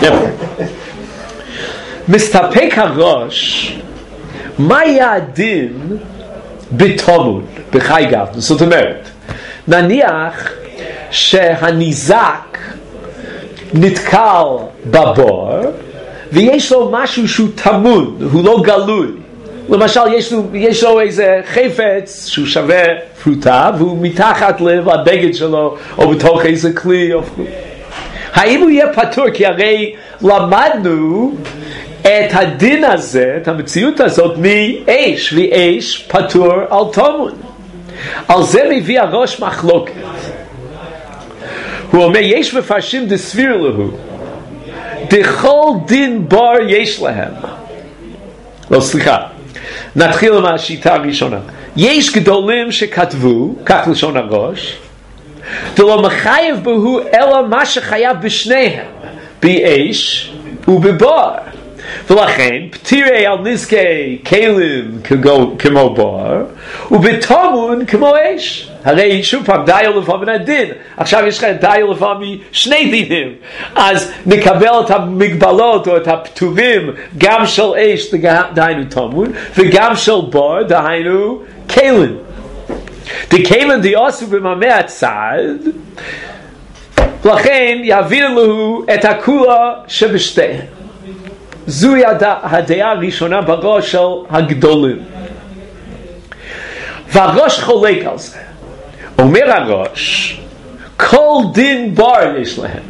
מסתפק הראש, מה יהיה הדין בתומון, בחי גבנה? זאת אומרת, נניח שהניזק נתקל בבור ויש לו משהו שהוא תמון, הוא לא גלוי. למשל יש לו איזה חפץ שהוא שווה פרוטה והוא מתחת לבגד שלו או בתוך איזה כלי. האם הוא יהיה פטור? כי הרי למדנו את הדין הזה, את המציאות הזאת מאש, ואש פטור על תומון. על זה מביא הראש מחלוקת. הוא אומר, יש מפרשים דסביר להו, דכל דין בור יש להם. לא, סליחה, נתחיל עם השיטה הראשונה. יש גדולים שכתבו, כך לשון הראש, דלא מחייב בהו אלא מה שחייב בשניהם, באש ובבור. ולכן פטירי על נזקי כלים כמו בור ובתומון כמו אש. הרי שוב פעם דיו לפעמים הדין, עכשיו יש לך דיו לפעמים שני דינים, אז נקבל את המגבלות או את הפטורים גם של אש דהיינו תומון וגם של בור דהיינו כלים. דכלים דעשו בממי הצד, לכן יבין לו את הכולה שבשתיהם. זוהי הדעה הראשונה בראש של הגדולים. והראש חולק על זה. אומר הראש, כל דין בר יש להם.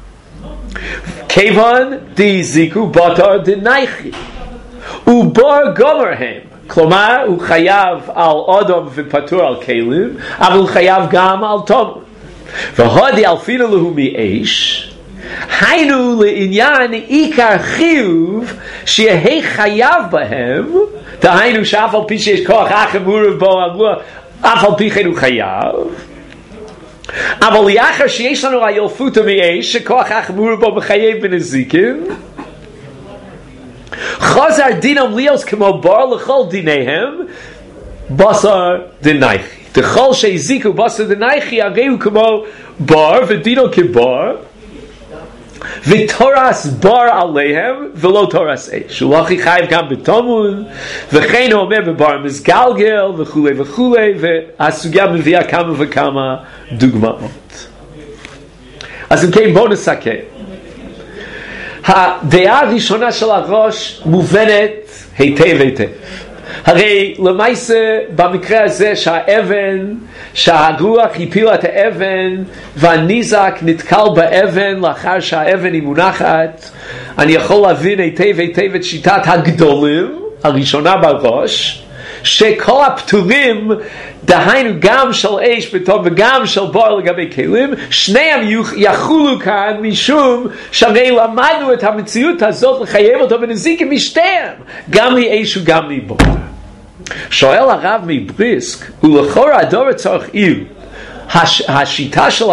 כיוון דזיקו בתר דנייחי. ובר גומר הם. כלומר, הוא חייב על אדם ופטור על כלים, אבל הוא חייב גם על תומון. והודי אלפינו לו מאש, היינו לעניין עיקר חיוב שיהיה חייב בהם, דהיינו שאף על פי שיש כוח אחר מורב בו, אף על פי כן הוא חייב, אבל לאחר שיש לנו הילפות מאש, שכוח אחר מורב בו מחייב בנזיקים, חוזר דינם ליאוס כמו בר לכל דיניהם, בשר דנייחי. דכל שהזיקו בשר דנייחי, הרי הוא כמו בר ודינו כבר, ותורס בר עליהם ולא תורס אש. הוא לא חייב גם בתומון, וכן הוא אומר בבר מסגלגל וכו' וכו', והסוגיה מביאה כמה וכמה דוגמאות. אז אם כן בואו נסכם. הדעה הראשונה של הראש מובנת היטב היטב. הרי למעשה במקרה הזה שהאבן, שהרוח הפילה את האבן והניזק נתקל באבן לאחר שהאבן היא מונחת, אני יכול להבין היטב היטב את שיטת הגדולים הראשונה בראש, שכל הפטורים, דהיינו גם של אש בתום וגם של בר לגבי כלים, שניהם יחולו כאן משום שהרי למדנו את המציאות הזאת לחייב אותו בנזיקים משתיהם, גם מאש וגם מבר. שואל הרב מבריסק, ולכאורה הדור צריך עיר, השיטה של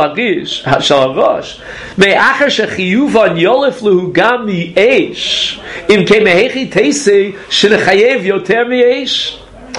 הראש, מאחר שחיובן יולף לו גם מאש, אם כן מהכי תעשי שנחייב יותר מאש?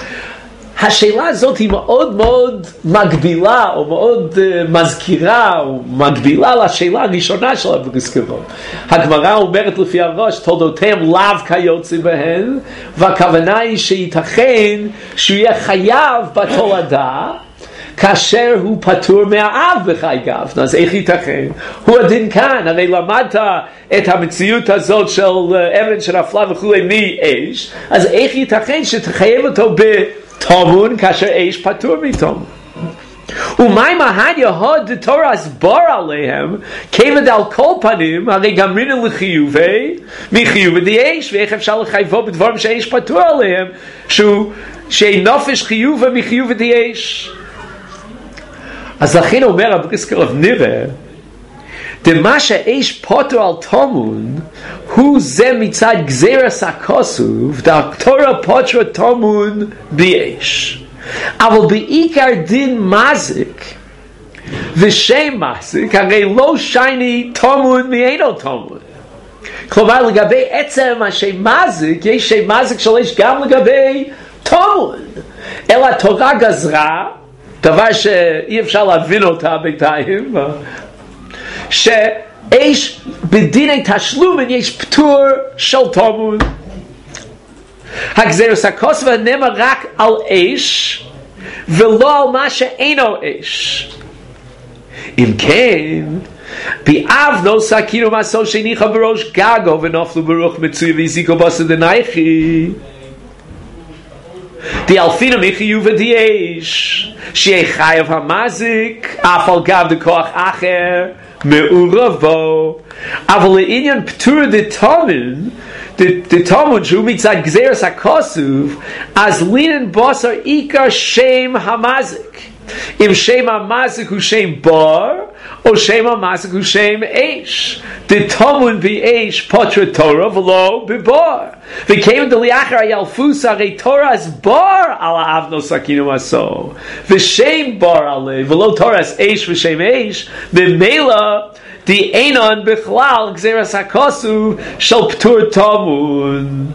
השאלה הזאת היא מאוד מאוד מגבילה או מאוד מזכירה או מגבילה לשאלה הראשונה של הבריסקרון. הגמרא אומרת לפי הראש, תולדותיהם לאו כיוצא בהן, והכוונה היא שייתכן שהוא יהיה חייב בתולדה כאשר הוא פטור מהאב בחי גפן. אז איך ייתכן? הוא הדין כאן, הרי למדת את המציאות הזאת של אבן שנפלה וכו' מאש, אז איך ייתכן שתחייב אותו בתומון כאשר אש פטור מתומון? ומה אם ההדיה הוד דתורס בר עליהם, כיוון על כל פנים, הרי גמרינו לחיובי, מחיובי די אש, ואיך אפשר לחייבו בדברים שאש פטור עליהם, שנופש חיובי מחיובי די אש. אז לכן אומר הבריסקרוב נראה, דמה שאש פוטר על תומון, הוא זה מצד גזירס הכוסוב, דתורה פוטר תומון באש. אבל בעיקר דין מזיק, ושם מזיק, הרי לא שייני תומון מאינו תומון. כלומר, לגבי עצם השם מזיק, יש שם מזיק של אש גם לגבי תומון. אלא התורה גזרה, דבר שאי אפשר להבין אותה בינתיים, שאש בדיני תשלומן יש פטור של תומון. הגזירוס הכוסוב נאמר רק על אש ולא על מה שאינו אש. אם כן, באבנו סכינו מסו שהניחה בראש גגו ונפלו ברוח מצוי והזיקו בשר דנייחי, דאלפינו מחיוב די אש, שיהיה חייב המזיק אף על גב דכוח אחר מעורב בו. אבל לעניין פטור דתומון, דתומון שהוא מצד גזירס הכוסוב, אז לינן בשר עיקר שם המזיק. אם שם המזיק הוא שם בר, או שם המזיק הוא שם אש. דתומון באש פוטר תורה ולא בבר. וכיוון דלאחר הילפוס הרי תורס בר על האבנו סכינו מסו, ושם בר עליה ולא תורס אש ושם אש, במילא די אינן בכלל גזירס הכוסוב של פטור תומון.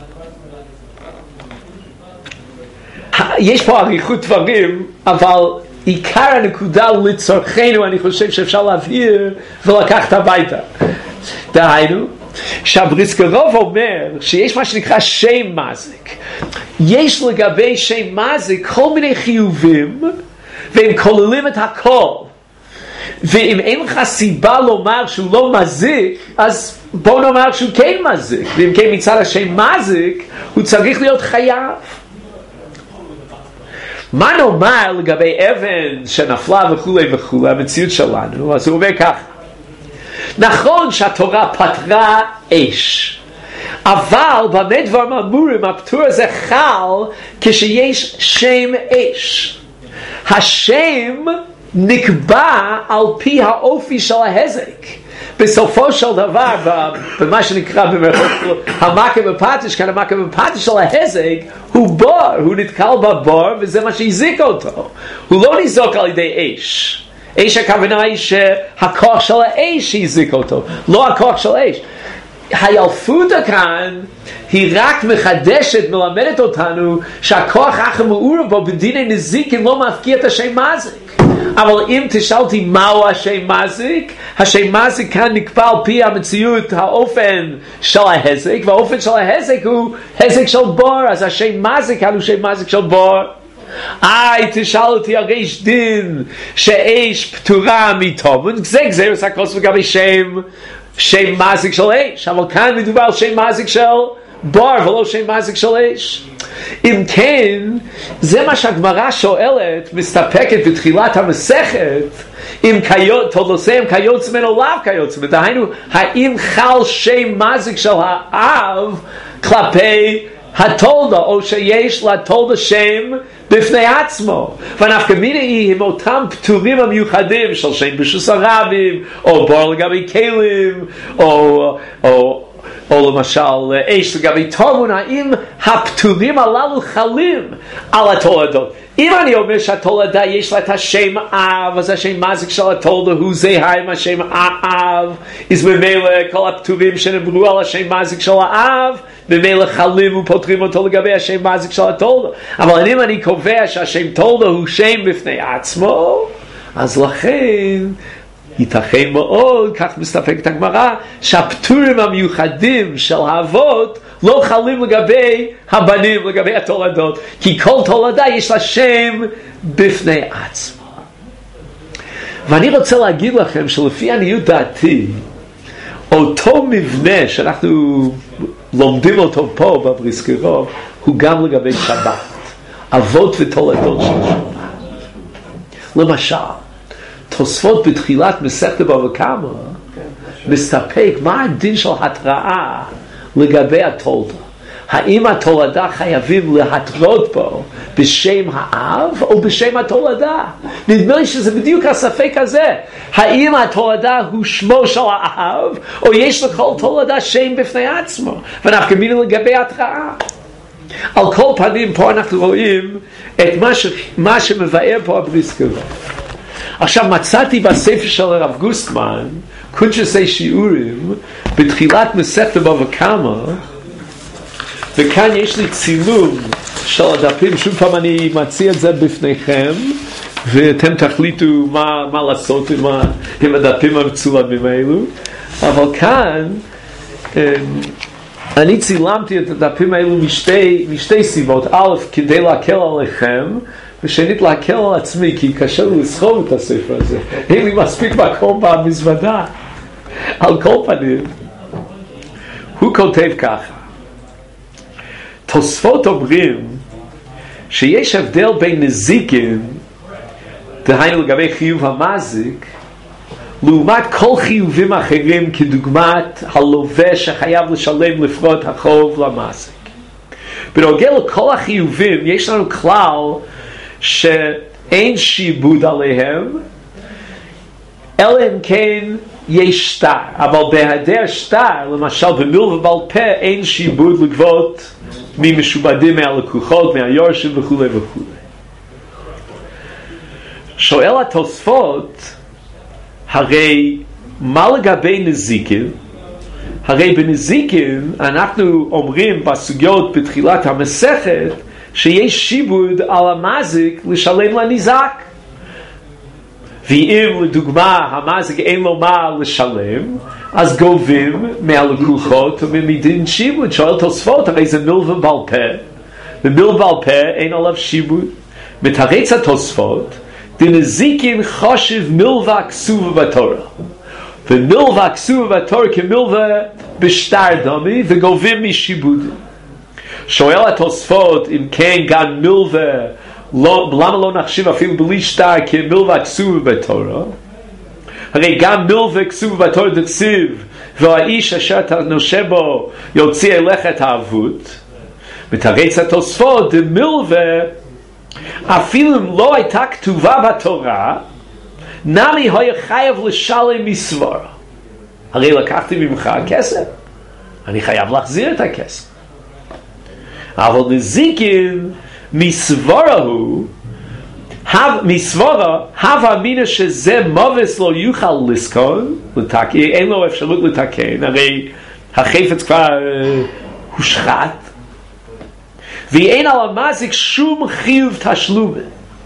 יש פה אריכות דברים, אבל עיקר הנקודה לצורכנו אני חושב שאפשר להבהיר ולקחת הביתה. דהיינו, שהבריסקרוב אומר שיש מה שנקרא שם מזיק. יש לגבי שם מזיק כל מיני חיובים, והם כוללים את הכל. ואם אין לך סיבה לומר שהוא לא מזיק, אז בוא נאמר שהוא כן מזיק, ואם כן מצד השם מזיק, הוא צריך להיות חייב. מה נאמר לגבי אבן שנפלה וכולי וכולי, המציאות שלנו? אז הוא אומר כך, נכון שהתורה פטרה אש, אבל במה דברים אמורים, הפטור הזה חל כשיש שם אש. השם נקבע על פי האופי של ההזק. בסופו של דבר, במה שנקרא במרכאות המכה בפטיש, כאן המכה בפטיש של ההזק, הוא בור, הוא נתקל בבור, וזה מה שהזיק אותו. הוא לא ניזוק על ידי אש. אש הכוונה היא שהכוח של האש הזיק אותו, לא הכוח של האש. הילפותא כאן היא רק מחדשת, מלמדת אותנו שהכוח החמור בו בדיני נזיקים לא מפקיע את השם מזיק. אבל אם תשאלתי מהו השם מזיק, השם מזיק כאן נקבע על פי המציאות, האופן של ההזק, והאופן של ההזק הוא הזק של בור, אז השם מזיק כאן הוא שם מזיק של בור. תשאל אותי הרי יש דין שאש פטורה מטומאה, זה גזירת הכוס לגבי שם מזיק של אש, אבל כאן מדובר על שם מזיק של בור ולא שם מזיק של אש. אם כן, זה מה שהגמרא שואלת, מסתפקת בתחילת המסכת, אם תולדותיהם כיוצא מן או לאו כיוצא מן, דהיינו, האם חל שם מזיק של האב כלפי התולדה, או שיש לתולדה שם בפני עצמו. והנפקא מינה היא עם אותם פטורים המיוחדים של שם ברשות הרבים, או בור לגבי כלים, או למשל אש לגבי תומון, האם הפטורים הללו חלים על התולדות? אם אני אומר שהתולדה יש לה את השם אב, אז השם מזיק של התולדה הוא זהה עם השם אב, אז במילא כל הפטורים שנאמרו על השם מזיק של האב, במילא חלים ופותרים אותו לגבי השם מזיק של התולדה. אבל אם אני קובע שהשם תולדה הוא שם בפני עצמו, אז לכן ייתכן מאוד, כך מסתפקת הגמרא, שהפטורים המיוחדים של האבות לא חלים לגבי הבנים, לגבי התולדות, כי כל תולדה יש לה שם בפני עצמו. ואני רוצה להגיד לכם שלפי עניות דעתי, אותו מבנה שאנחנו לומדים אותו פה בבריסקרוב, הוא גם לגבי שבת, אבות ותולדות של שבת. למשל, תוספות בתחילת מסכת בבא קמא מסתפק מה הדין של התראה לגבי התולדה. האם התולדה חייבים להתרות בו בשם האב או בשם התולדה? נדמה לי שזה בדיוק הספק הזה. האם התולדה הוא שמו של האב, או יש לכל תולדה שם בפני עצמו? ונפקא מינה לגבי התראה. על כל פנים פה אנחנו רואים את מה שמבאר פה הבריסקרוב. עכשיו מצאתי בספר של הרב גוסטמן, קונצ'סי שיעורים, בתחילת מסכת בבא קמא, וכאן יש לי צילום של הדפים, שוב פעם אני מציע את זה בפניכם, ואתם תחליטו מה לעשות עם הדפים המצולמים האלו. אבל כאן, אני צילמתי את הדפים האלו משתי סיבות. א', כדי להקל עליכם, ושנית להקל על עצמי, כי קשה לי לסחוב את הספר הזה. אין לי מספיק מקום במזוודה. על כל פנים, הוא כותב ככה, תוספות אומרים שיש הבדל בין נזיקים, דהיינו לגבי חיוב המזיק, לעומת כל חיובים אחרים, כדוגמת הלווה שחייב לשלם לפרוט החוב למזיק. בנוגע לכל החיובים, יש לנו כלל שאין שיבוד עליהם, אלא אם כן יש שטר. אבל בהיעדר שטר, למשל במיל ובעל פה, אין שיבוד לגבות ממשובדים מהלקוחות, מהיורשים וכו' וכו'. שואל התוספות, הרי מה לגבי נזיקים? הרי בנזיקים אנחנו אומרים בסוגיות בתחילת המסכת שיש שיבוד על המזיק לשלם לניזק. ואם לדוגמה המזיק אין לו מה לשלם, אז גובים מהלקוחות ומדין שיבוד. שואל תוספות, הרי זה מיל ובעל פה, ומיל ובעל פה אין עליו שיבוד. מתרץ התוספות, דנזיקין חושב מלווה כסובה בתורה. ומלווה כסובה בתורה כמלווה בשטר דמי וגובים משיבוד. שואל התוספות אם כן גם מלווה, למה לא נחשיב אפילו בלי שטר כמלווה כסובה בתורה? הרי גם מלווה כסובה בתורה דכסיב והאיש אשר אתה נושה בו יוציא אליך את העבוד. מתרץ התוספות דמלווה אפילו אם לא הייתה כתובה בתורה נמי היה חייב לשלם מסברה. הרי לקחתי ממך כסף, אני חייב להחזיר את הכסף. אבל נזיקין מסברה הוא מסברה הווה אמינא שזה מובס לא יוכל לזכון, אין לו אפשרות לתקן, הרי החפץ כבר הושחת, ואין על המזיק שום חיוב תשלומים.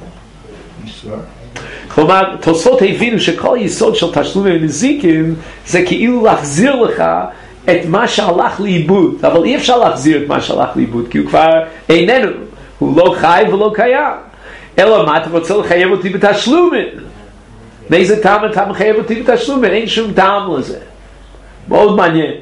כלומר, תוספות הבינו שכל יסוד של תשלומי נזיקין זה כאילו להחזיר לך את מה שהלך לאיבוד, אבל אי אפשר להחזיר את מה שהלך לאיבוד, כי הוא כבר איננו, הוא לא חי ולא קיים. אלא מה, אתה רוצה לחייב אותי בתשלומים? מאיזה טעם אתה מחייב אותי בתשלומים? אין שום טעם לזה. מאוד מעניין.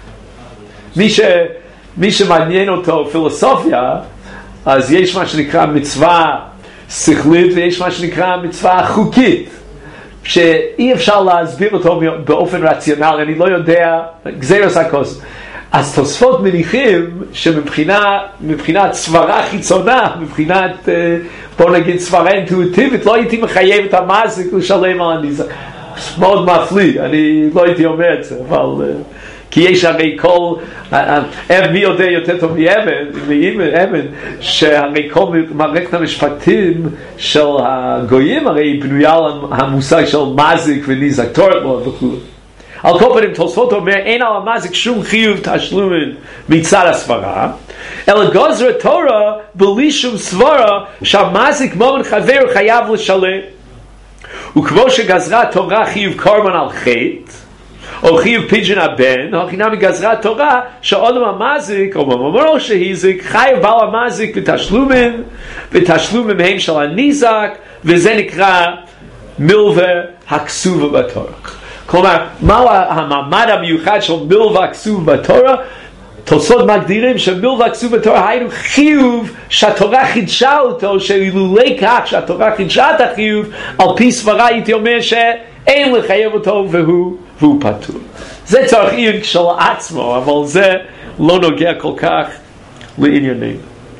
מי שמעניין אותו פילוסופיה, אז יש מה שנקרא מצווה שכלית ויש מה שנקרא מצווה חוקית, שאי אפשר להסביר אותו באופן רציונלי, אני לא יודע, גזירוס הכוס. אז תוספות מניחים שמבחינת סברה חיצונה, מבחינת בוא נגיד סברה אינטואיטיבית, לא הייתי מחייב את המזיק לשלם על הנזק. מאוד מפליא, אני לא הייתי אומר את זה, אבל כי יש הרי כל, מי יודע יותר טוב מאבן, שהרי כל מערכת המשפטים של הגויים הרי בנויה על המושג של מזיק ונזק, תורת מאוד וכו'. על כל פנים תוספות אומר אין על המזיק שום חיוב תשלומים מצד הסברה, אלא גוזר תורה בלי שום סברה שהמזיק מומן חבר חייב לשלם. וכמו שגזרה תורה חיוב קורבן על חטא או חיוב פיג'ן הבן, הכינה מגזרה תורה שאודם המזיק או ממונו שהזיק חייב בעל המזיק ותשלומים הם של הניזק, וזה נקרא מלווה הכסובה בתורה. כלומר, מהו המעמד המיוחד של מלווה הכסובה בתורה? תוספות מגדירים שמלווה הכסובה בתורה היינו חיוב שהתורה חידשה אותו, שאילולי כך שהתורה חידשה את החיוב, על פי סברה הייתי אומר שאין לחייב אותו והוא פטור. זה צורך עיון כשלעצמו, אבל זה לא נוגע כל כך לענייננו.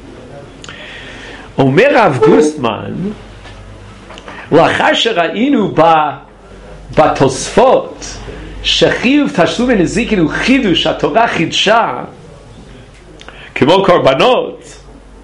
אומר רב גוסטמן, לאחר שראינו בתוספות שחיוב תשלומי נזיקין הוא חידוש התורה חידשה כמו קורבנות,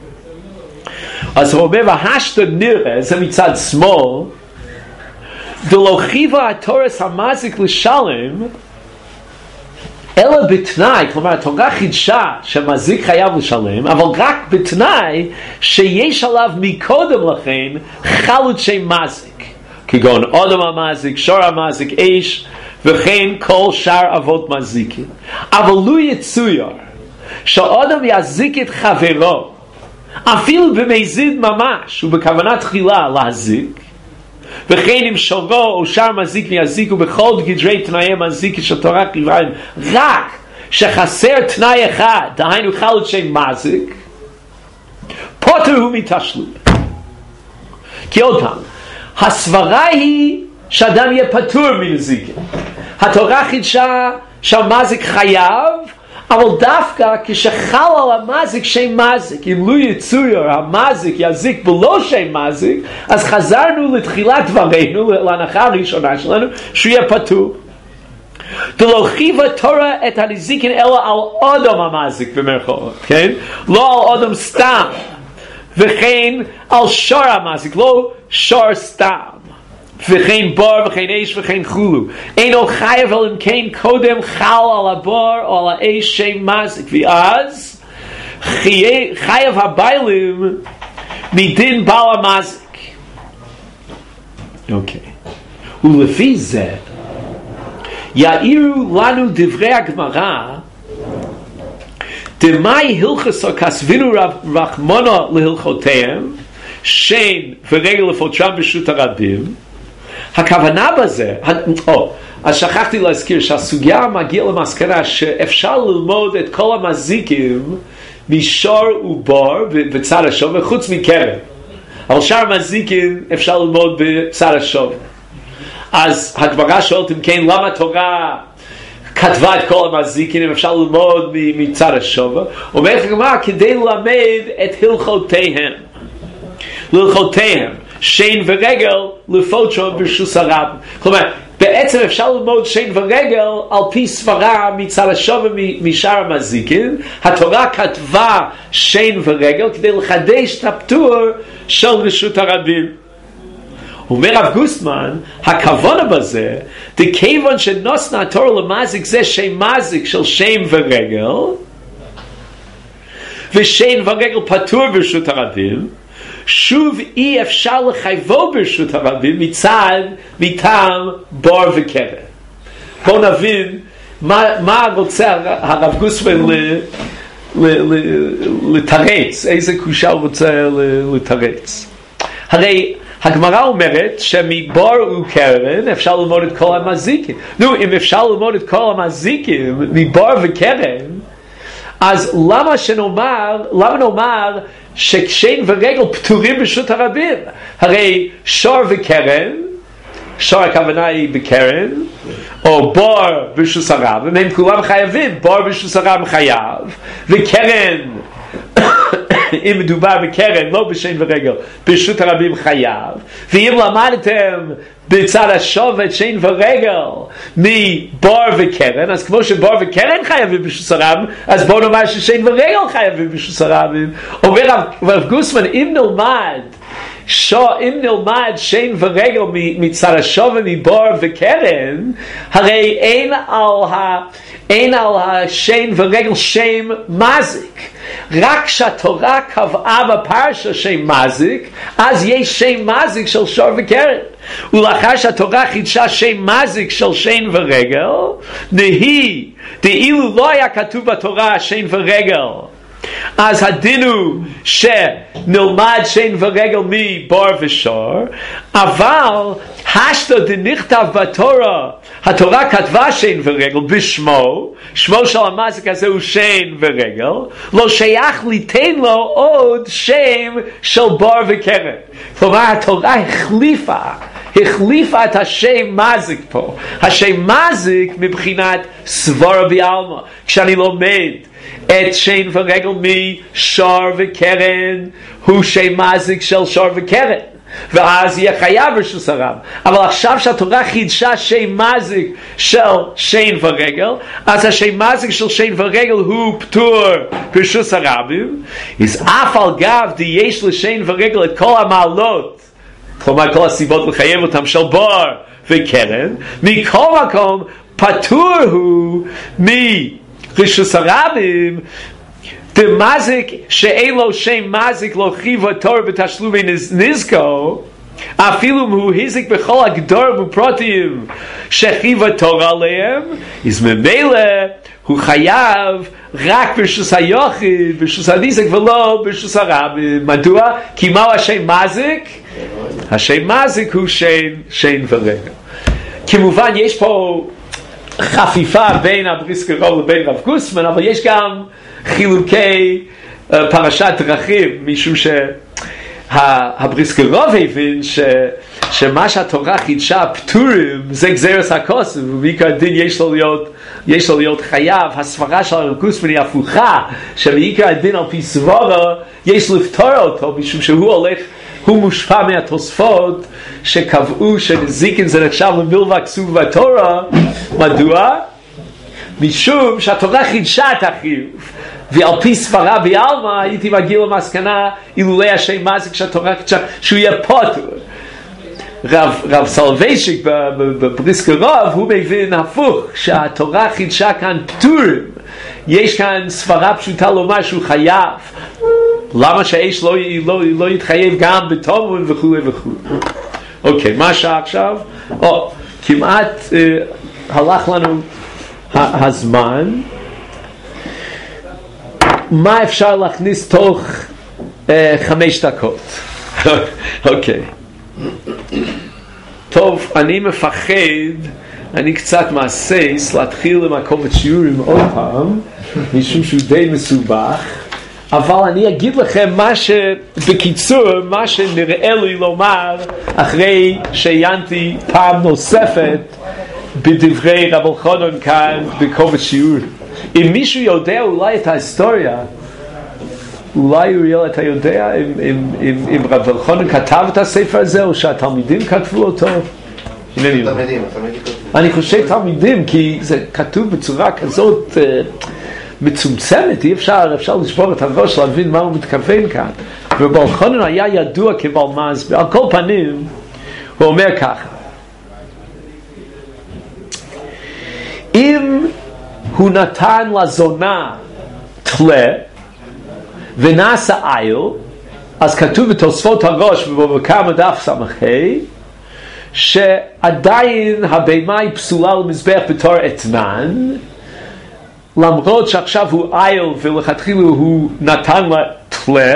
אז הוא אומר והשתא נראה, זה מצד שמאל, דלא חייבה התורס המזיק לשלם אלא בתנאי, כלומר התורה חידשה שהמזיק חייב לשלם, אבל רק בתנאי שיש עליו מקודם לכן חלוצי מזיק, כגון אדם המזיק, שור המזיק, אש, וכן כל שאר אבות מזיקים. אבל לו יצויר שאדם יזיק את חברו אפילו במזיד ממש ובכוונה תחילה להזיק, וכן אם שורו או שאר מזיק יזיקו בכל גדרי תנאי מזיק שתורה קבעים, רק שחסר תנאי אחד, דהיינו חלוצי מזיק, פוטר הוא מתשלום. כי עוד פעם, הסברה היא שאדם יהיה פטור מנזיקין. התורה חידשה שהמזיק חייב, אבל דווקא כשחל על המזיק שם מזיק, אם לא יצויר המזיק יזיק בלא שם מזיק, אז חזרנו לתחילת דברינו, להנחה הראשונה שלנו, שהוא יהיה פטור. דלא חייבה תורה את הנזיקין אלא על אדם המזיק במרכאות, כן? לא על אדם סתם, וכן על שור המזיק, לא שור סתם, וכן בור וכן אש וכן חולו. אינו חייב אלא אם כן קודם חל על הבור או על האש שם מזיק, ואז חייב הבעלים מדין בעל המזיק. אוקיי. ולפי זה יאירו לנו דברי הגמרא דמאי הלכסו כסבינו רחמנו להלכותיהם, שיין ורגל לפוטרם ברשות הרבים, הכוונה בזה, אז שכחתי להזכיר שהסוגיה מגיעה למסקנה שאפשר ללמוד את כל המזיקים משור ובור בצד השווה חוץ מקרן, אבל שאר המזיקים אפשר ללמוד בצד השווה. אז הגמרא שואלת אם כן למה התורה כתבה את כל המזיקים אם אפשר ללמוד מצד השווה. אומרת הגמרא כדי ללמד את הלכותיהם שיין ורגל לפוטרם ברשות הרבים. כלומר בעצם אפשר ללמוד שיין ורגל על פי סברה מצד השווה משאר המזיקים. התורה כתבה שיין ורגל כדי לחדש את הפטור של רשות הרבים. אומר רב גוסמן, הכוונה בזה, דכיוון שנוסנה התורה למזיק זה שם מזיק של שם ורגל, ושם ורגל פטור ברשות הרבים, שוב אי אפשר לחייבו ברשות הרבים מטעם בור וקרן. בואו נבין מה רוצה הרב גוסמן לתרץ, איזה קושה הוא רוצה לתרץ. הרי הגמרא אומרת שמבור וקרן אפשר ללמוד את כל המזיקים. אם אפשר ללמוד את כל המזיקים מבור וקרן, אז למה נאמר ששיין ורגל פטורים ברשות הרבים? הרי שור וקרן, שור הכוונה היא בקרן, או בור ברשות הרבים, הם כולם חייבים. בור ברשות הרבים חייב, וקרן אם מדובר בקרן, לא בשיין ורגל, ברשות הרבים חייב. ואם למדתם בצד השווה שיין ורגל מבור וקרן, אז כמו שבור וקרן חייבים ברשות הרבים, אז בואו נאמר ששיין ורגל חייבים ברשות הרבים. אומר רב גוסמן, אם נלמד שיין ורגל מצד השווה מבור וקרן, הרי אין על השיין ורגל שם מזיק. רק כשהתורה קבעה בפרשה שם מזיק, אז יש שם מזיק של שור וקרן. ולאחר שהתורה חידשה שם מזיק של שיין ורגל, דאילו לא היה כתוב בתורה שיין ורגל, אז הדין הוא שנלמד שיין ורגל מבור ושור, אבל השתא דנכתב בתורה, התורה כתבה שיין ורגל בשמו, שמו של המזיק הזה הוא שיין ורגל, לא שייך ליתן לו עוד שם של בור וקרן. כלומר התורה החליפה את השם מזיק פה. השם מזיק מבחינת סברה בעלמא, כשאני לומד את שיין ורגל משור וקרן, הוא שם מזיק של שור וקרן, ואז יהיה חייב ברשות הרבים. אבל עכשיו שהתורה חידשה שם מזיק של שיין ורגל, אז השם מזיק של שיין ורגל הוא פטור ברשות הרבים. אז אף על גב יש לשיין ורגל את כל המעלות, כלומר כל הסיבות לחייב אותם של בור וקרן, מכל מקום פטור הוא מרשות הרבים. דמזיק שאין לו שם מזיק לא חייב התורה בתשלומי נזקו, אפילו אם הוא הזיק בכל הגדורים ופרטים שחייב התורה עליהם, אז ממילא הוא חייב רק ברשות היחיד, ברשות הנזק, ולא ברשות הרבים. מדוע? כי מהו השם מזיק? השם מזיק הוא שיין ורגל. כמובן יש פה חפיפה בין הבריסקר רב לבין רב גוסמן, אבל יש גם חילוקי פרשת דרכים, משום שהבריסקר רב הבין שמה שהתורה חידשה פטורים זה גזירת הכוסף, ובעיקר הדין יש לו להיות חייב. הסברה של הרב גוסמן היא הפוכה, שבעיקר הדין על פי סברה יש לפתור אותו, משום שהוא מושפע מהתוספות שקבעו שנזיקין זה נחשב למילווה כסוב בתורה. מדוע? משום שהתורה חידשה את החיוב, ועל פי סברה בעלמא הייתי מגיע למסקנה אילולא השם מזיק שהתורה חידשה שהוא יהיה פטור. רב סולובייצ'יק בבריסקר רב הוא מבין הפוך, שהתורה חידשה כאן פטורים. יש כאן סברה פשוטה לומר שהוא חייב. למה שהאיש לא יתחייב גם בתומון וכו' וכו'. אוקיי, מה השעה עכשיו? כמעט הלך לנו הזמן. מה אפשר להכניס תוך 5 דקות? אוקיי. טוב, אני מפחד, אני קצת מעשייס להתחיל עם הקובץ שיעורים עוד פעם, משום שהוא די מסובך, אבל אני אגיד לכם בקיצור, מה שנראה לי לומר אחרי שעיינתי פעם נוספת בדברי רב אלחנן כאן בקובץ שיעורים. אם מישהו יודע אולי את ההיסטוריה, אולי אתה יודע אם רב אלחנן כתב את הספר הזה או שהתלמידים כתבו אותו? אני חושב תלמידים, כי זה כתוב בצורה כזאת מצומצמת, אי אפשר לשבור את הראש להבין מה הוא מתכוון כאן. ורב אלחנן היה ידוע כבעל מסביר. על כל פנים הוא אומר ככה: אם הוא נתן לזונה תלה ונעשה איל, אז כתוב בתוספות הראש ובבקר מדף סמכי שעדיין הבהמה היא פסולה למזבח בתור אתנן, למרות שעכשיו הוא איל ולכתחילה הוא נתן לה תלה,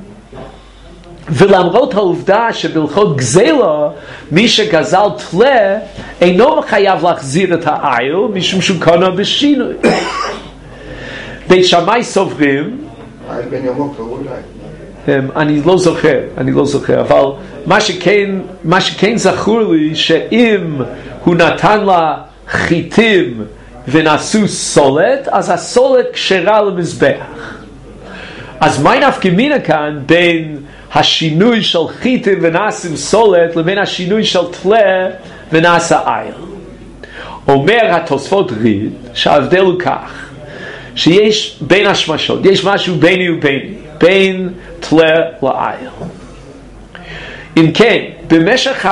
ולמרות העובדה שבהלכות גזלה מי שגזל תלה אינו חייב להחזיר את האיל משום שהוא קנה בשינוי. בית שמאי סוברים, בן יומו קראו לה, אני לא זוכר, אבל מה שכן זכור לי, שאם הוא נתן לה חיטים ונעשו סולת, אז הסולת כשרה למזבח. אז מה נפקא מינה כאן בין השינוי של חיטים ונעשו סולת לבין השינוי של תלה ונעשה איל? אומר התוספות ריד שההבדל הוא כך, שיש בין השמשות, יש משהו ביני וביני, בין תלה לאיל. אם כן, במשך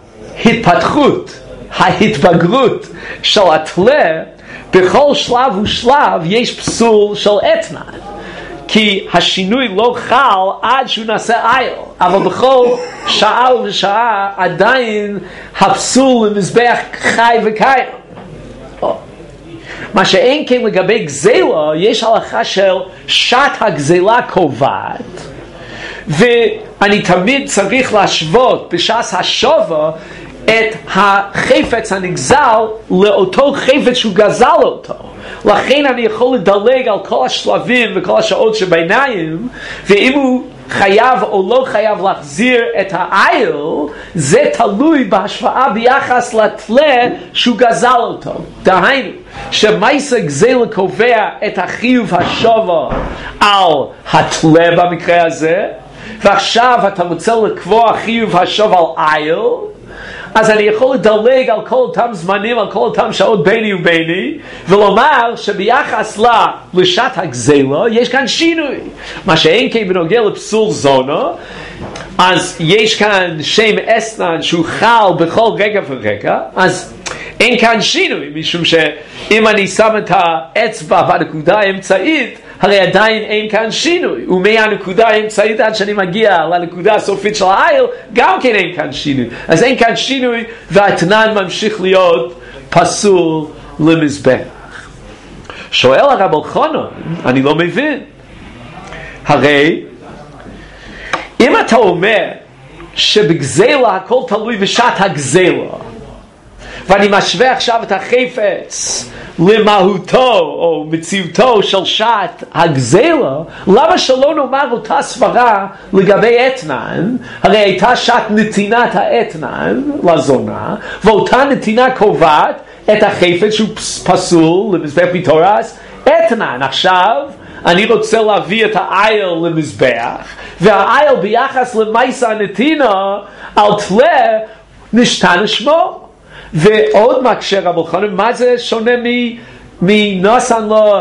ההתבגרות של התלה, בכל שלב ושלב יש פסול של אתנן, כי השינוי לא חל עד שהוא נעשה איל, אבל בכל שעה ושעה עדיין הפסול למזבח חי וקיים. מה שאין כן לגבי גזלה, יש הלכה של שעת הגזלה קובעת, ואני תמיד צריך להשוות בשעת השווה את החפץ הנגזל לאותו חפץ שהוא גזל אותו. לכן אני יכול לדלג על כל השלבים וכל השעות שביניים, ואם הוא חייב או לא חייב להחזיר את האיל, זה תלוי בהשוואה ביחס לתלה שהוא גזל אותו. דהיינו, שמעשה גזלה קובע את החיוב השווה על התלה במקרה הזה, ועכשיו אתה רוצה לקבוע חיוב השווה על איל, אז אני יכול לדלג על כל אותם זמנים, על כל אותם שעות ביני וביני, ולומר שביחס לשעת הגזלה יש כאן שינוי. מה שאין כן בנוגע לפסול זונה, אז יש כאן שם אתנן שהוא חל בכל רגע ורגע, אז אין כאן שינוי, משום שאם אני שם את האצבע בנקודה האמצעית, הרי עדיין אין כאן שינוי, ומהנקודה האמצעית עד שאני מגיע לנקודה הסופית של האיל, גם כן אין כאן שינוי. אז אין כאן שינוי, והאתנן ממשיך להיות פסול למזבח. שואל הרב אלחנן, אני לא מבין, הרי אם אתה אומר שבגזלה הכל תלוי בשעת הגזלה, ואני משווה עכשיו את החפץ למהותו או מציאותו של שעת הגזלה, למה שלא נאמר אותה סברה לגבי אתנן? הרי הייתה שעת נתינת האתנן לזונה, ואותה נתינה קובעת את החפץ שהוא פסול למזבח בתורס אתנן. עכשיו אני רוצה להביא את האיל למזבח, והאיל ביחס למעשה הנתינה על תלה נשתנה שמו. ועוד מקשה רב אלחנן, מה זה שונה מנוסן לו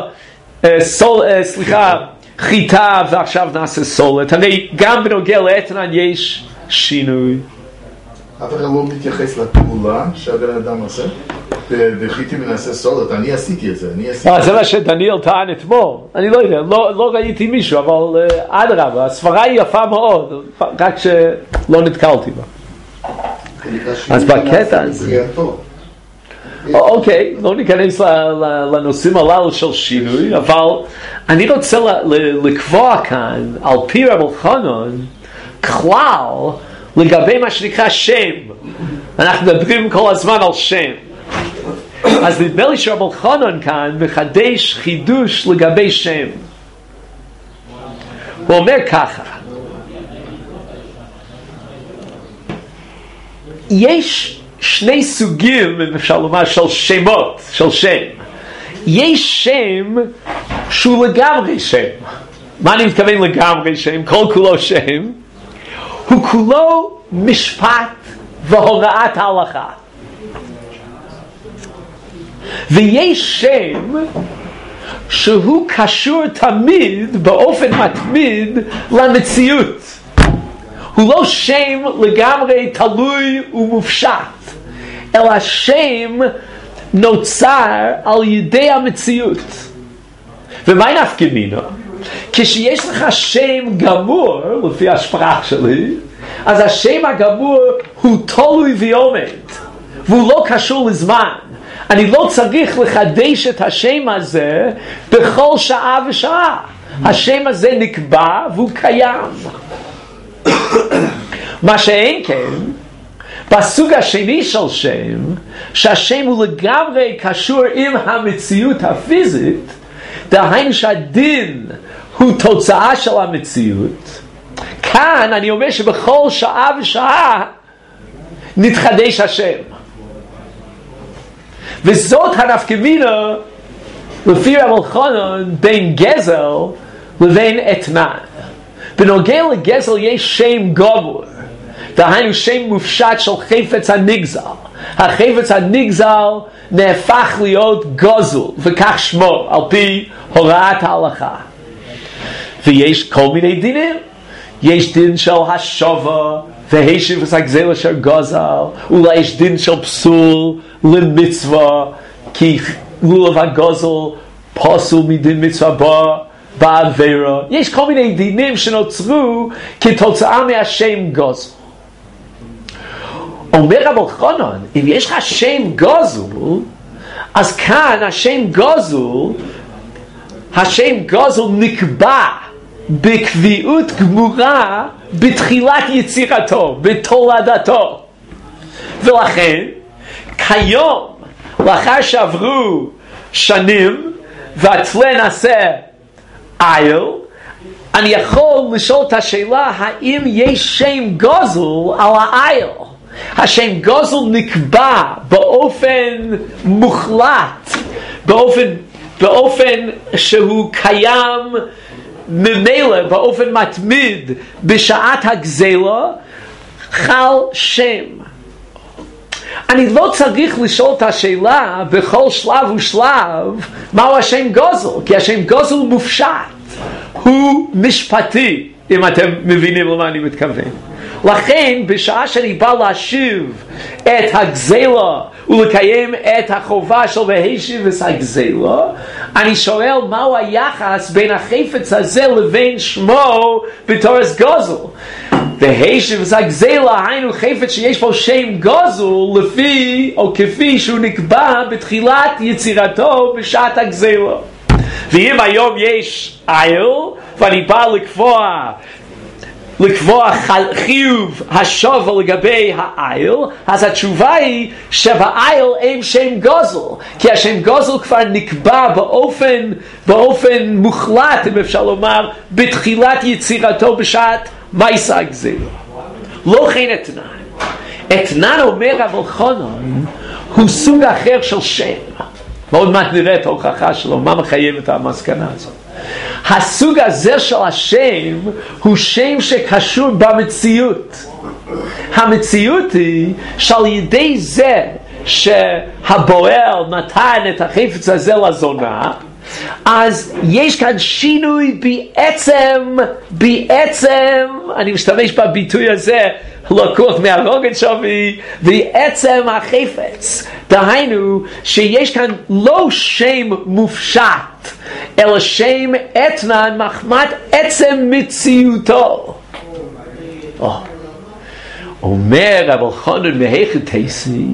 חיטה ועכשיו נעשה סולת? הרי גם בנוגע לאתנן יש שינוי. אף אחד לא מתייחס לפעולה שהבן אדם עושה וחיטים ונעשה סולת. אני עשיתי את זה. זה מה שדניאל טען אתמול. אני לא יודע, לא ראיתי מישהו, אבל אדרבה, הסברה היא יפה מאוד, רק שלא נתקלתי בה. אז בקטע הזה, אוקיי, לא ניכנס לנושאים הללו של שינוי, אבל אני רוצה לקבוע כאן על פי רב אלחנן כלל לגבי מה שנקרא שם. אנחנו מדברים כל הזמן על שם. אז נדמה לי שרב אלחנן כאן מחדש חידוש לגבי שם. הוא אומר ככה, יש שני סוגים, אם אפשר לומר, של שמות, של שם. יש שם שהוא לגמרי שם. מה אני מתכוון לגמרי שם? כל כולו שם. הוא כולו משפט והוראת ההלכה. ויש שם שהוא קשור תמיד באופן מתמיד למציאות. הוא לא שם לגמרי תלוי ומופשט, אלא שם נוצר על ידי המציאות. ומה נפקא מינה? כשיש לך שם גמור, לפי השפרח שלי, אז השם הגמור הוא תלוי ועומד, והוא לא קשור לזמן. אני לא צריך לחדש את השם הזה בכל שעה ושעה. השם הזה נקבע והוא קיים. מה שאין כן, בסוג השני של שם, שהשם הוא לגמרי קשור עם המציאות הפיזית, דהיינו שהדין הוא תוצאה של המציאות. כאן אני אומר שבכל שעה ושעה נתחדש השם. וזאת הנפקא מינה לפי רב אלחנן בין גזל לבין אתנן. בנוגע לגזל יש שם גמור, דהיינו שם מופשט של חפץ הנגזל. החפץ הנגזל נהפך להיות גזל, וכך שמו על פי הוראת ההלכה. ויש כל מיני דינים. יש דין של השווה והשיב הגזל אשר גזל. אולי יש דין של פסול למצווה, כי לולב הגזל פסול מדין מצווה בעבירה. יש כל מיני דינים שנוצרו כתוצאה מהשם גזל. אומר רב אלחנן, אם יש לך שם גזל, אז כאן השם גזל נקבע בקביעות גמורה בתחילת יצירתו, בתולדתו. ולכן כיום, לאחר שעברו שנים והתלה נעשה איל, אני יכול לשאול את השאלה האם יש שם גזל על האיל. השם גזל נקבע באופן מוחלט, באופן שהוא קיים ממילא, באופן מתמיד. בשעת הגזלה חל שם. אני לא צריך לשאול את השאלה בכל שלב ושלב מהו השם גזל, כי השם גזל מופשט, הוא משפטי, אם אתם מבינים למה אני מתכוון. לכן בשעה שאני בא להשיב את הגזלה ולקיים את החובה של והשיב את הגזלה, אני שואל מהו היחס בין החפץ הזה לבין שמו בתור גזל. והשיב את הגזלה היינו חפץ שיש פה שם גזל לפי או כפי שהוא נקבע בתחילת יצירתו בשעת הגזלה. ואם היום יש איל ואני בא לקבוע חיוב השווה לגבי האיל, אז התשובה היא שבאיל אין שם גזל, כי השם גזל כבר נקבע באופן מוחלט, אם אפשר לומר, בתחילת יצירתו בשעת מעשה הגזלה. לא כן אתנן. אתנן, אומר רב אלחנן, הוא סוג אחר של שם. ועוד מעט נראה את ההוכחה שלו, מה מחייב את המסקנה הזאת. הסוג הזה של השם הוא שם שקשור במציאות. המציאות היא שעל ידי זה שהבועל נתן את החפץ הזה לזונה, אז יש כאן שינוי בעצם, אני משתמש בביטוי הזה, לקוח מהרוגן שווי, בעצם החפץ. דהיינו שיש כאן לא שם מופשט, אלא שם אתנן מחמת עצם מציאותו. אומר רב אלחנן מהיכא תעשי,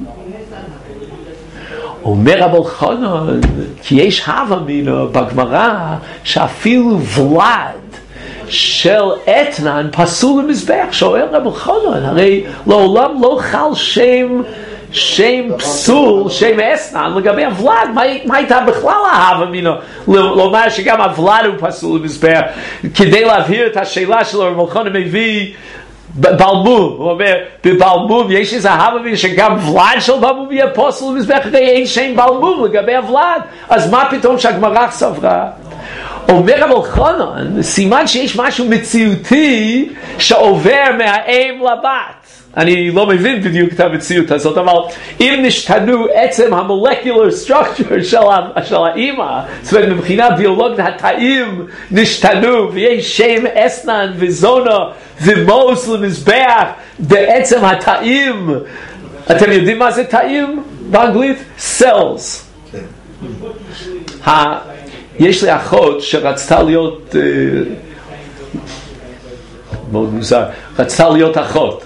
אומר רב אלחנן, כי יש הווה מינה בגמרא שאפילו ולד של אתנן פסול למזבח. שואל רב חנן, הרי לעולם לא חל שם פסול, שם אתנן לגבי הוולד. מה הייתה בכלל ההווה מינו לומר שגם הוולד הוא פסול למזבח? כדי להבהיר את השאלה שלו, רב חנן מביא בלמום, הוא אומר, בבלמום יש איזה הווה שגם ולד של בלמום יהיה פוסל למזבח, הרי אין שם בלמום לגבי הוולד, אז מה פתאום שהגמרא סברה? אומר רב חנן, סימן שיש משהו מציאותי שעובר מהאם לבת. אני לא מבין בדיוק את המציאות הזאת, אבל אם נשתנו עצם המולקולר סטרקצ'ר של האמא, זאת אומרת מבחינה ביולוגית התאים נשתנו ויש שם אסנן וזונה ומוס למזבח בעצם התאים. אתם יודעים מה זה תאים באנגלית? cells. יש לי אחות שרצתה להיות מאוד מוזר, רצתה להיות אחות.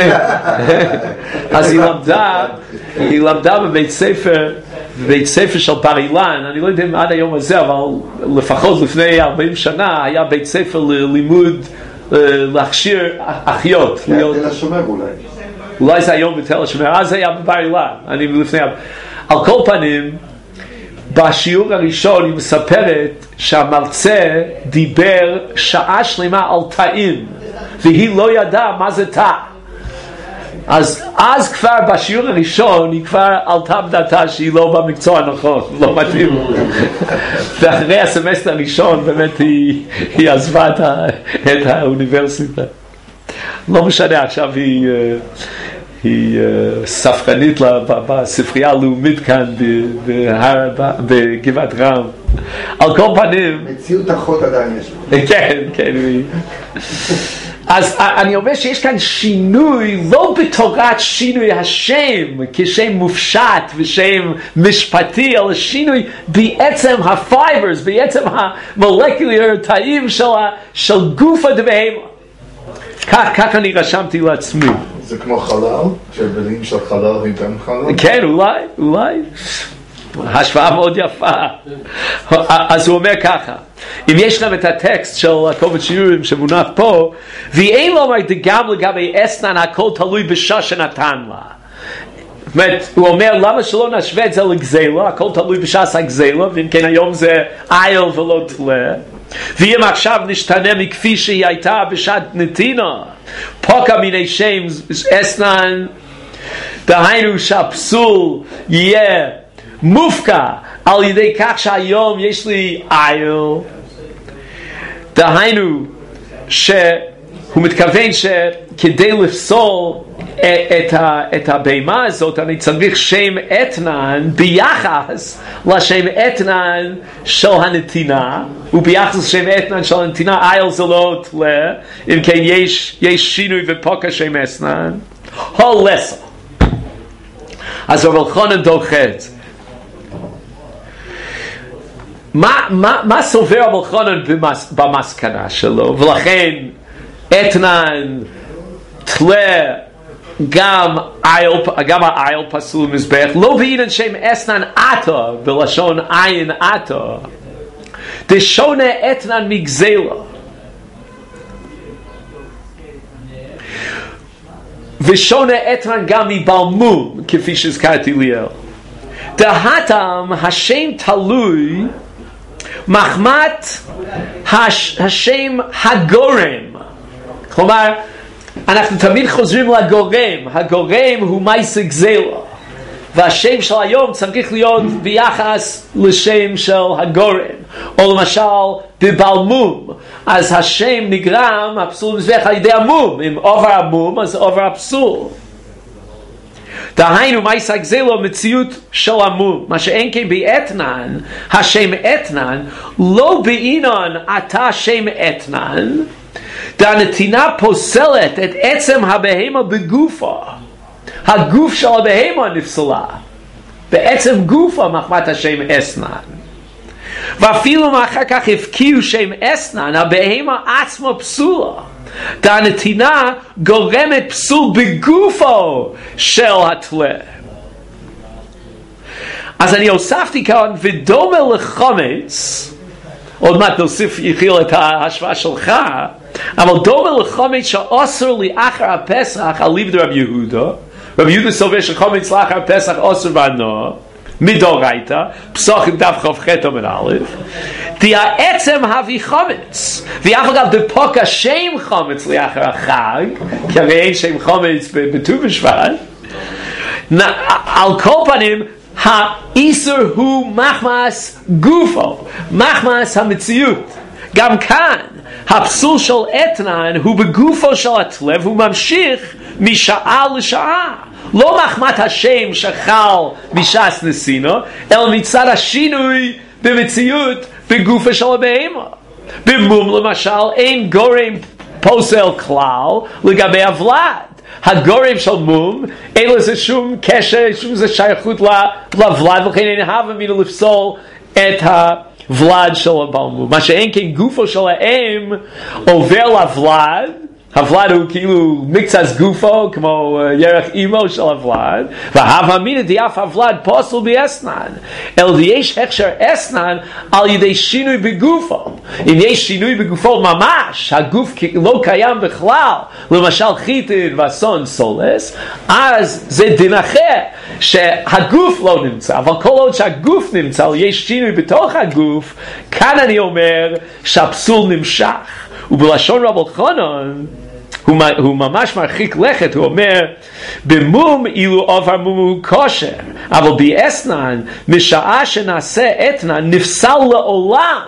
אז היא למדה בבית ספר של בר אילן. אני לא יודע אם עד היום הזה, אבל לפחות לפני 40 שנה היה בית ספר ללימוד להכשיר אחיות. תל השומר אולי זה היום בתל השומר, אז זה היה בבר אילן. על כל פנים, בשיעור הראשון היא מספרת שהמרצה דיבר שעה שלמה על תאים, והיא לא ידעה מה זה תא. אז כבר בשיעור הראשון היא כבר עלתה בדעתה שהיא לא במקצוע הנכון, לא מתאים. ואחרי הסמסטר הראשון באמת היא עזבה את האוניברסיטה. לא משנה, עכשיו היא ספרנית בספרייה הלאומית כאן בגבעת רם. על כל פנים, מציאות אחות עדיין יש לו. כן. אז אני אומר שיש כאן שינוי, לא בתורת שינוי השם כשם מופשט ושם משפטי, אלא שינוי בעצם הפייברס, בעצם המולקולר תאים של גוף הדבהמה. כך אני רשמתי לעצמי. זה כמו חלל? שבלים של חלל הם גם חלל? כן, אולי. השוואה מאוד יפה. אז הוא אומר ככה, אם יש להם את הטקסט של הקובץ שיעורים שמונח פה, ואין לו גם לגבי אסנן הכל תלוי בשעה שנתן לה. זאת אומרת, הוא אומר למה שלא נשווה את זה לגזלה, הכל תלוי בשעת הגזלה, ואם כן היום זה איל ולא תלה. ואם עכשיו נשתנה מכפי שהיא הייתה בשעת נתינה, פוקה מיני שם אסנן, דהיינו שהפסול יהיה מופקע על ידי כך שהיום יש לי איל, דהיינו שהוא מתכוון שכדי לפסול את הבהמה הזאת אני צריך שם אתנן ביחס לשם אתנן של הנתינה, וביחס לשם אתנן של הנתינה איל זה לא תלה, אם כן יש שינוי ופוקה שם אתנן הולסה. אז רב חנן דוחה את זה. מה סובר רב חנן במסקנה שלו? ולכן אתנן תלה גם האיל פסול מזבח, לא בעניין שם אתנן עתה בלשון עין עתה, דשונה אתנן מגזלה, ושונה אתנן גם מבלמום כפי שהזכרתי ליאל. דהתם השם תלוי מחמת השם הגורם. כלומר, אנחנו תמיד חוזרים לגורם. הגורם הוא מייסה גזלה, והשם של היום צריך להיות ביחס לשם של הגורם. או למשל בבלמום, אז השם נגרם הפסול מזבח על ידי המום. אם עובר המום אז עובר הפסול. דהיינו מייסה גזלה מציאות של המום, מה שאין כן באתנן, השם אתנן לא בעינן אתה שם אתנן, והנתינה פוסלת את עצם הבהמה בגופה. הגוף של הבהמה נפסלה בעצם גופה מחמת השם אתנן, ואפילו מאחר כך הפקיעו שם אתנן, הבהמה עצמה פסולה. והנתינה גורמת פסול בגופו של התלה. אז אני הוספתי כאן ודומה לחומץ, עוד מעט נוסיף יחיל את ההשוואה שלך, אבל דומה לחומץ שאוסר לאחר הפסח על ליבד רב יהודה. רב יהודה סובר שחומץ לאחר הפסח אוסר בנו, מדאורייתא, פסוחים דף ח"ח עמוד א', דהה עצם הביא חומץ, ואף אגב דפוק השם חומץ לאחר החג, כי הרי אין שם חומץ בט"ו בשבט, על כל פנים, האיסור הוא מחמס גופו, מחמס המציאות. גם כאן, הפסול של אתנן הוא בגופו של התלב, הוא ממשיך משעה לשעה. לא מחמת השם שחל משעס נסינו, אלא מצד השינוי במציאות בגופה של הבהמה. במום למשל אין גורם פוסל כלל לגבי הוולד. הגורם של מום אין לזה שום קשר, שום זה שייכות לוולד, ולכן אין הווה מינו לפסול את הוולד של הבלמום. מה שאין כן גופו של האם עובר לוולד, הוולד הוא כאילו מקצת גופו, כמו ירח אימו של הוולד, וההווה מינה דאף הוולד פוסל באסנן, אלא יש הכשר אסנן על ידי שינוי בגופו. אם יש שינוי בגופו ממש, הגוף לא קיים בכלל, למשל חיתן ואסון סולס, אז זה דין אחר, שהגוף לא נמצא, אבל כל עוד שהגוף נמצא, יש שינוי בתוך הגוף, כאן אני אומר שהפסול נמשך. ובלשון רב אלחנן הוא ממש מרחיק לכת, הוא אומר במום אילו עובר מום הוא כושר, אבל באסנן משעה שנעשה אתנן נפסל לעולם,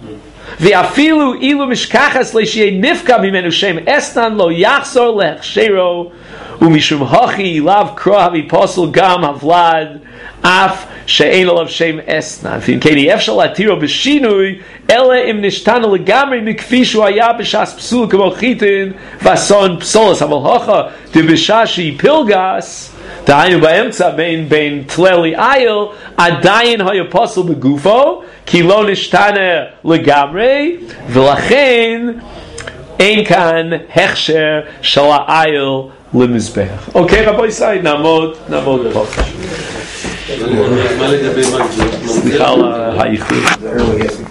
ואפילו אילו משכחס שיהיה נפקע ממנו שם אסנן לא יחזור להכשרו, ומשום הוכי אליו קרוא ויפוסל גם הוולד אף שאין עליו שם אסנן. ואם כן אי אפשר להתירו בשינוי אלא אם נשתנה לגמרי מכפי שהוא היה בשעס פסול כמו חיתן ואסון פסולס, אבל הוכה דבשעה שהיא פילגס, דהיינו באמצע בין תלל לאיל, עדיין היה פוסל בגופו כי לא נשתנה לגמרי, ולכן אין כאן הכשר של האיל למזבח. אוקיי רבו ישראל, נעמוד פה. מה לגבי מה? סליחה על האיחוד.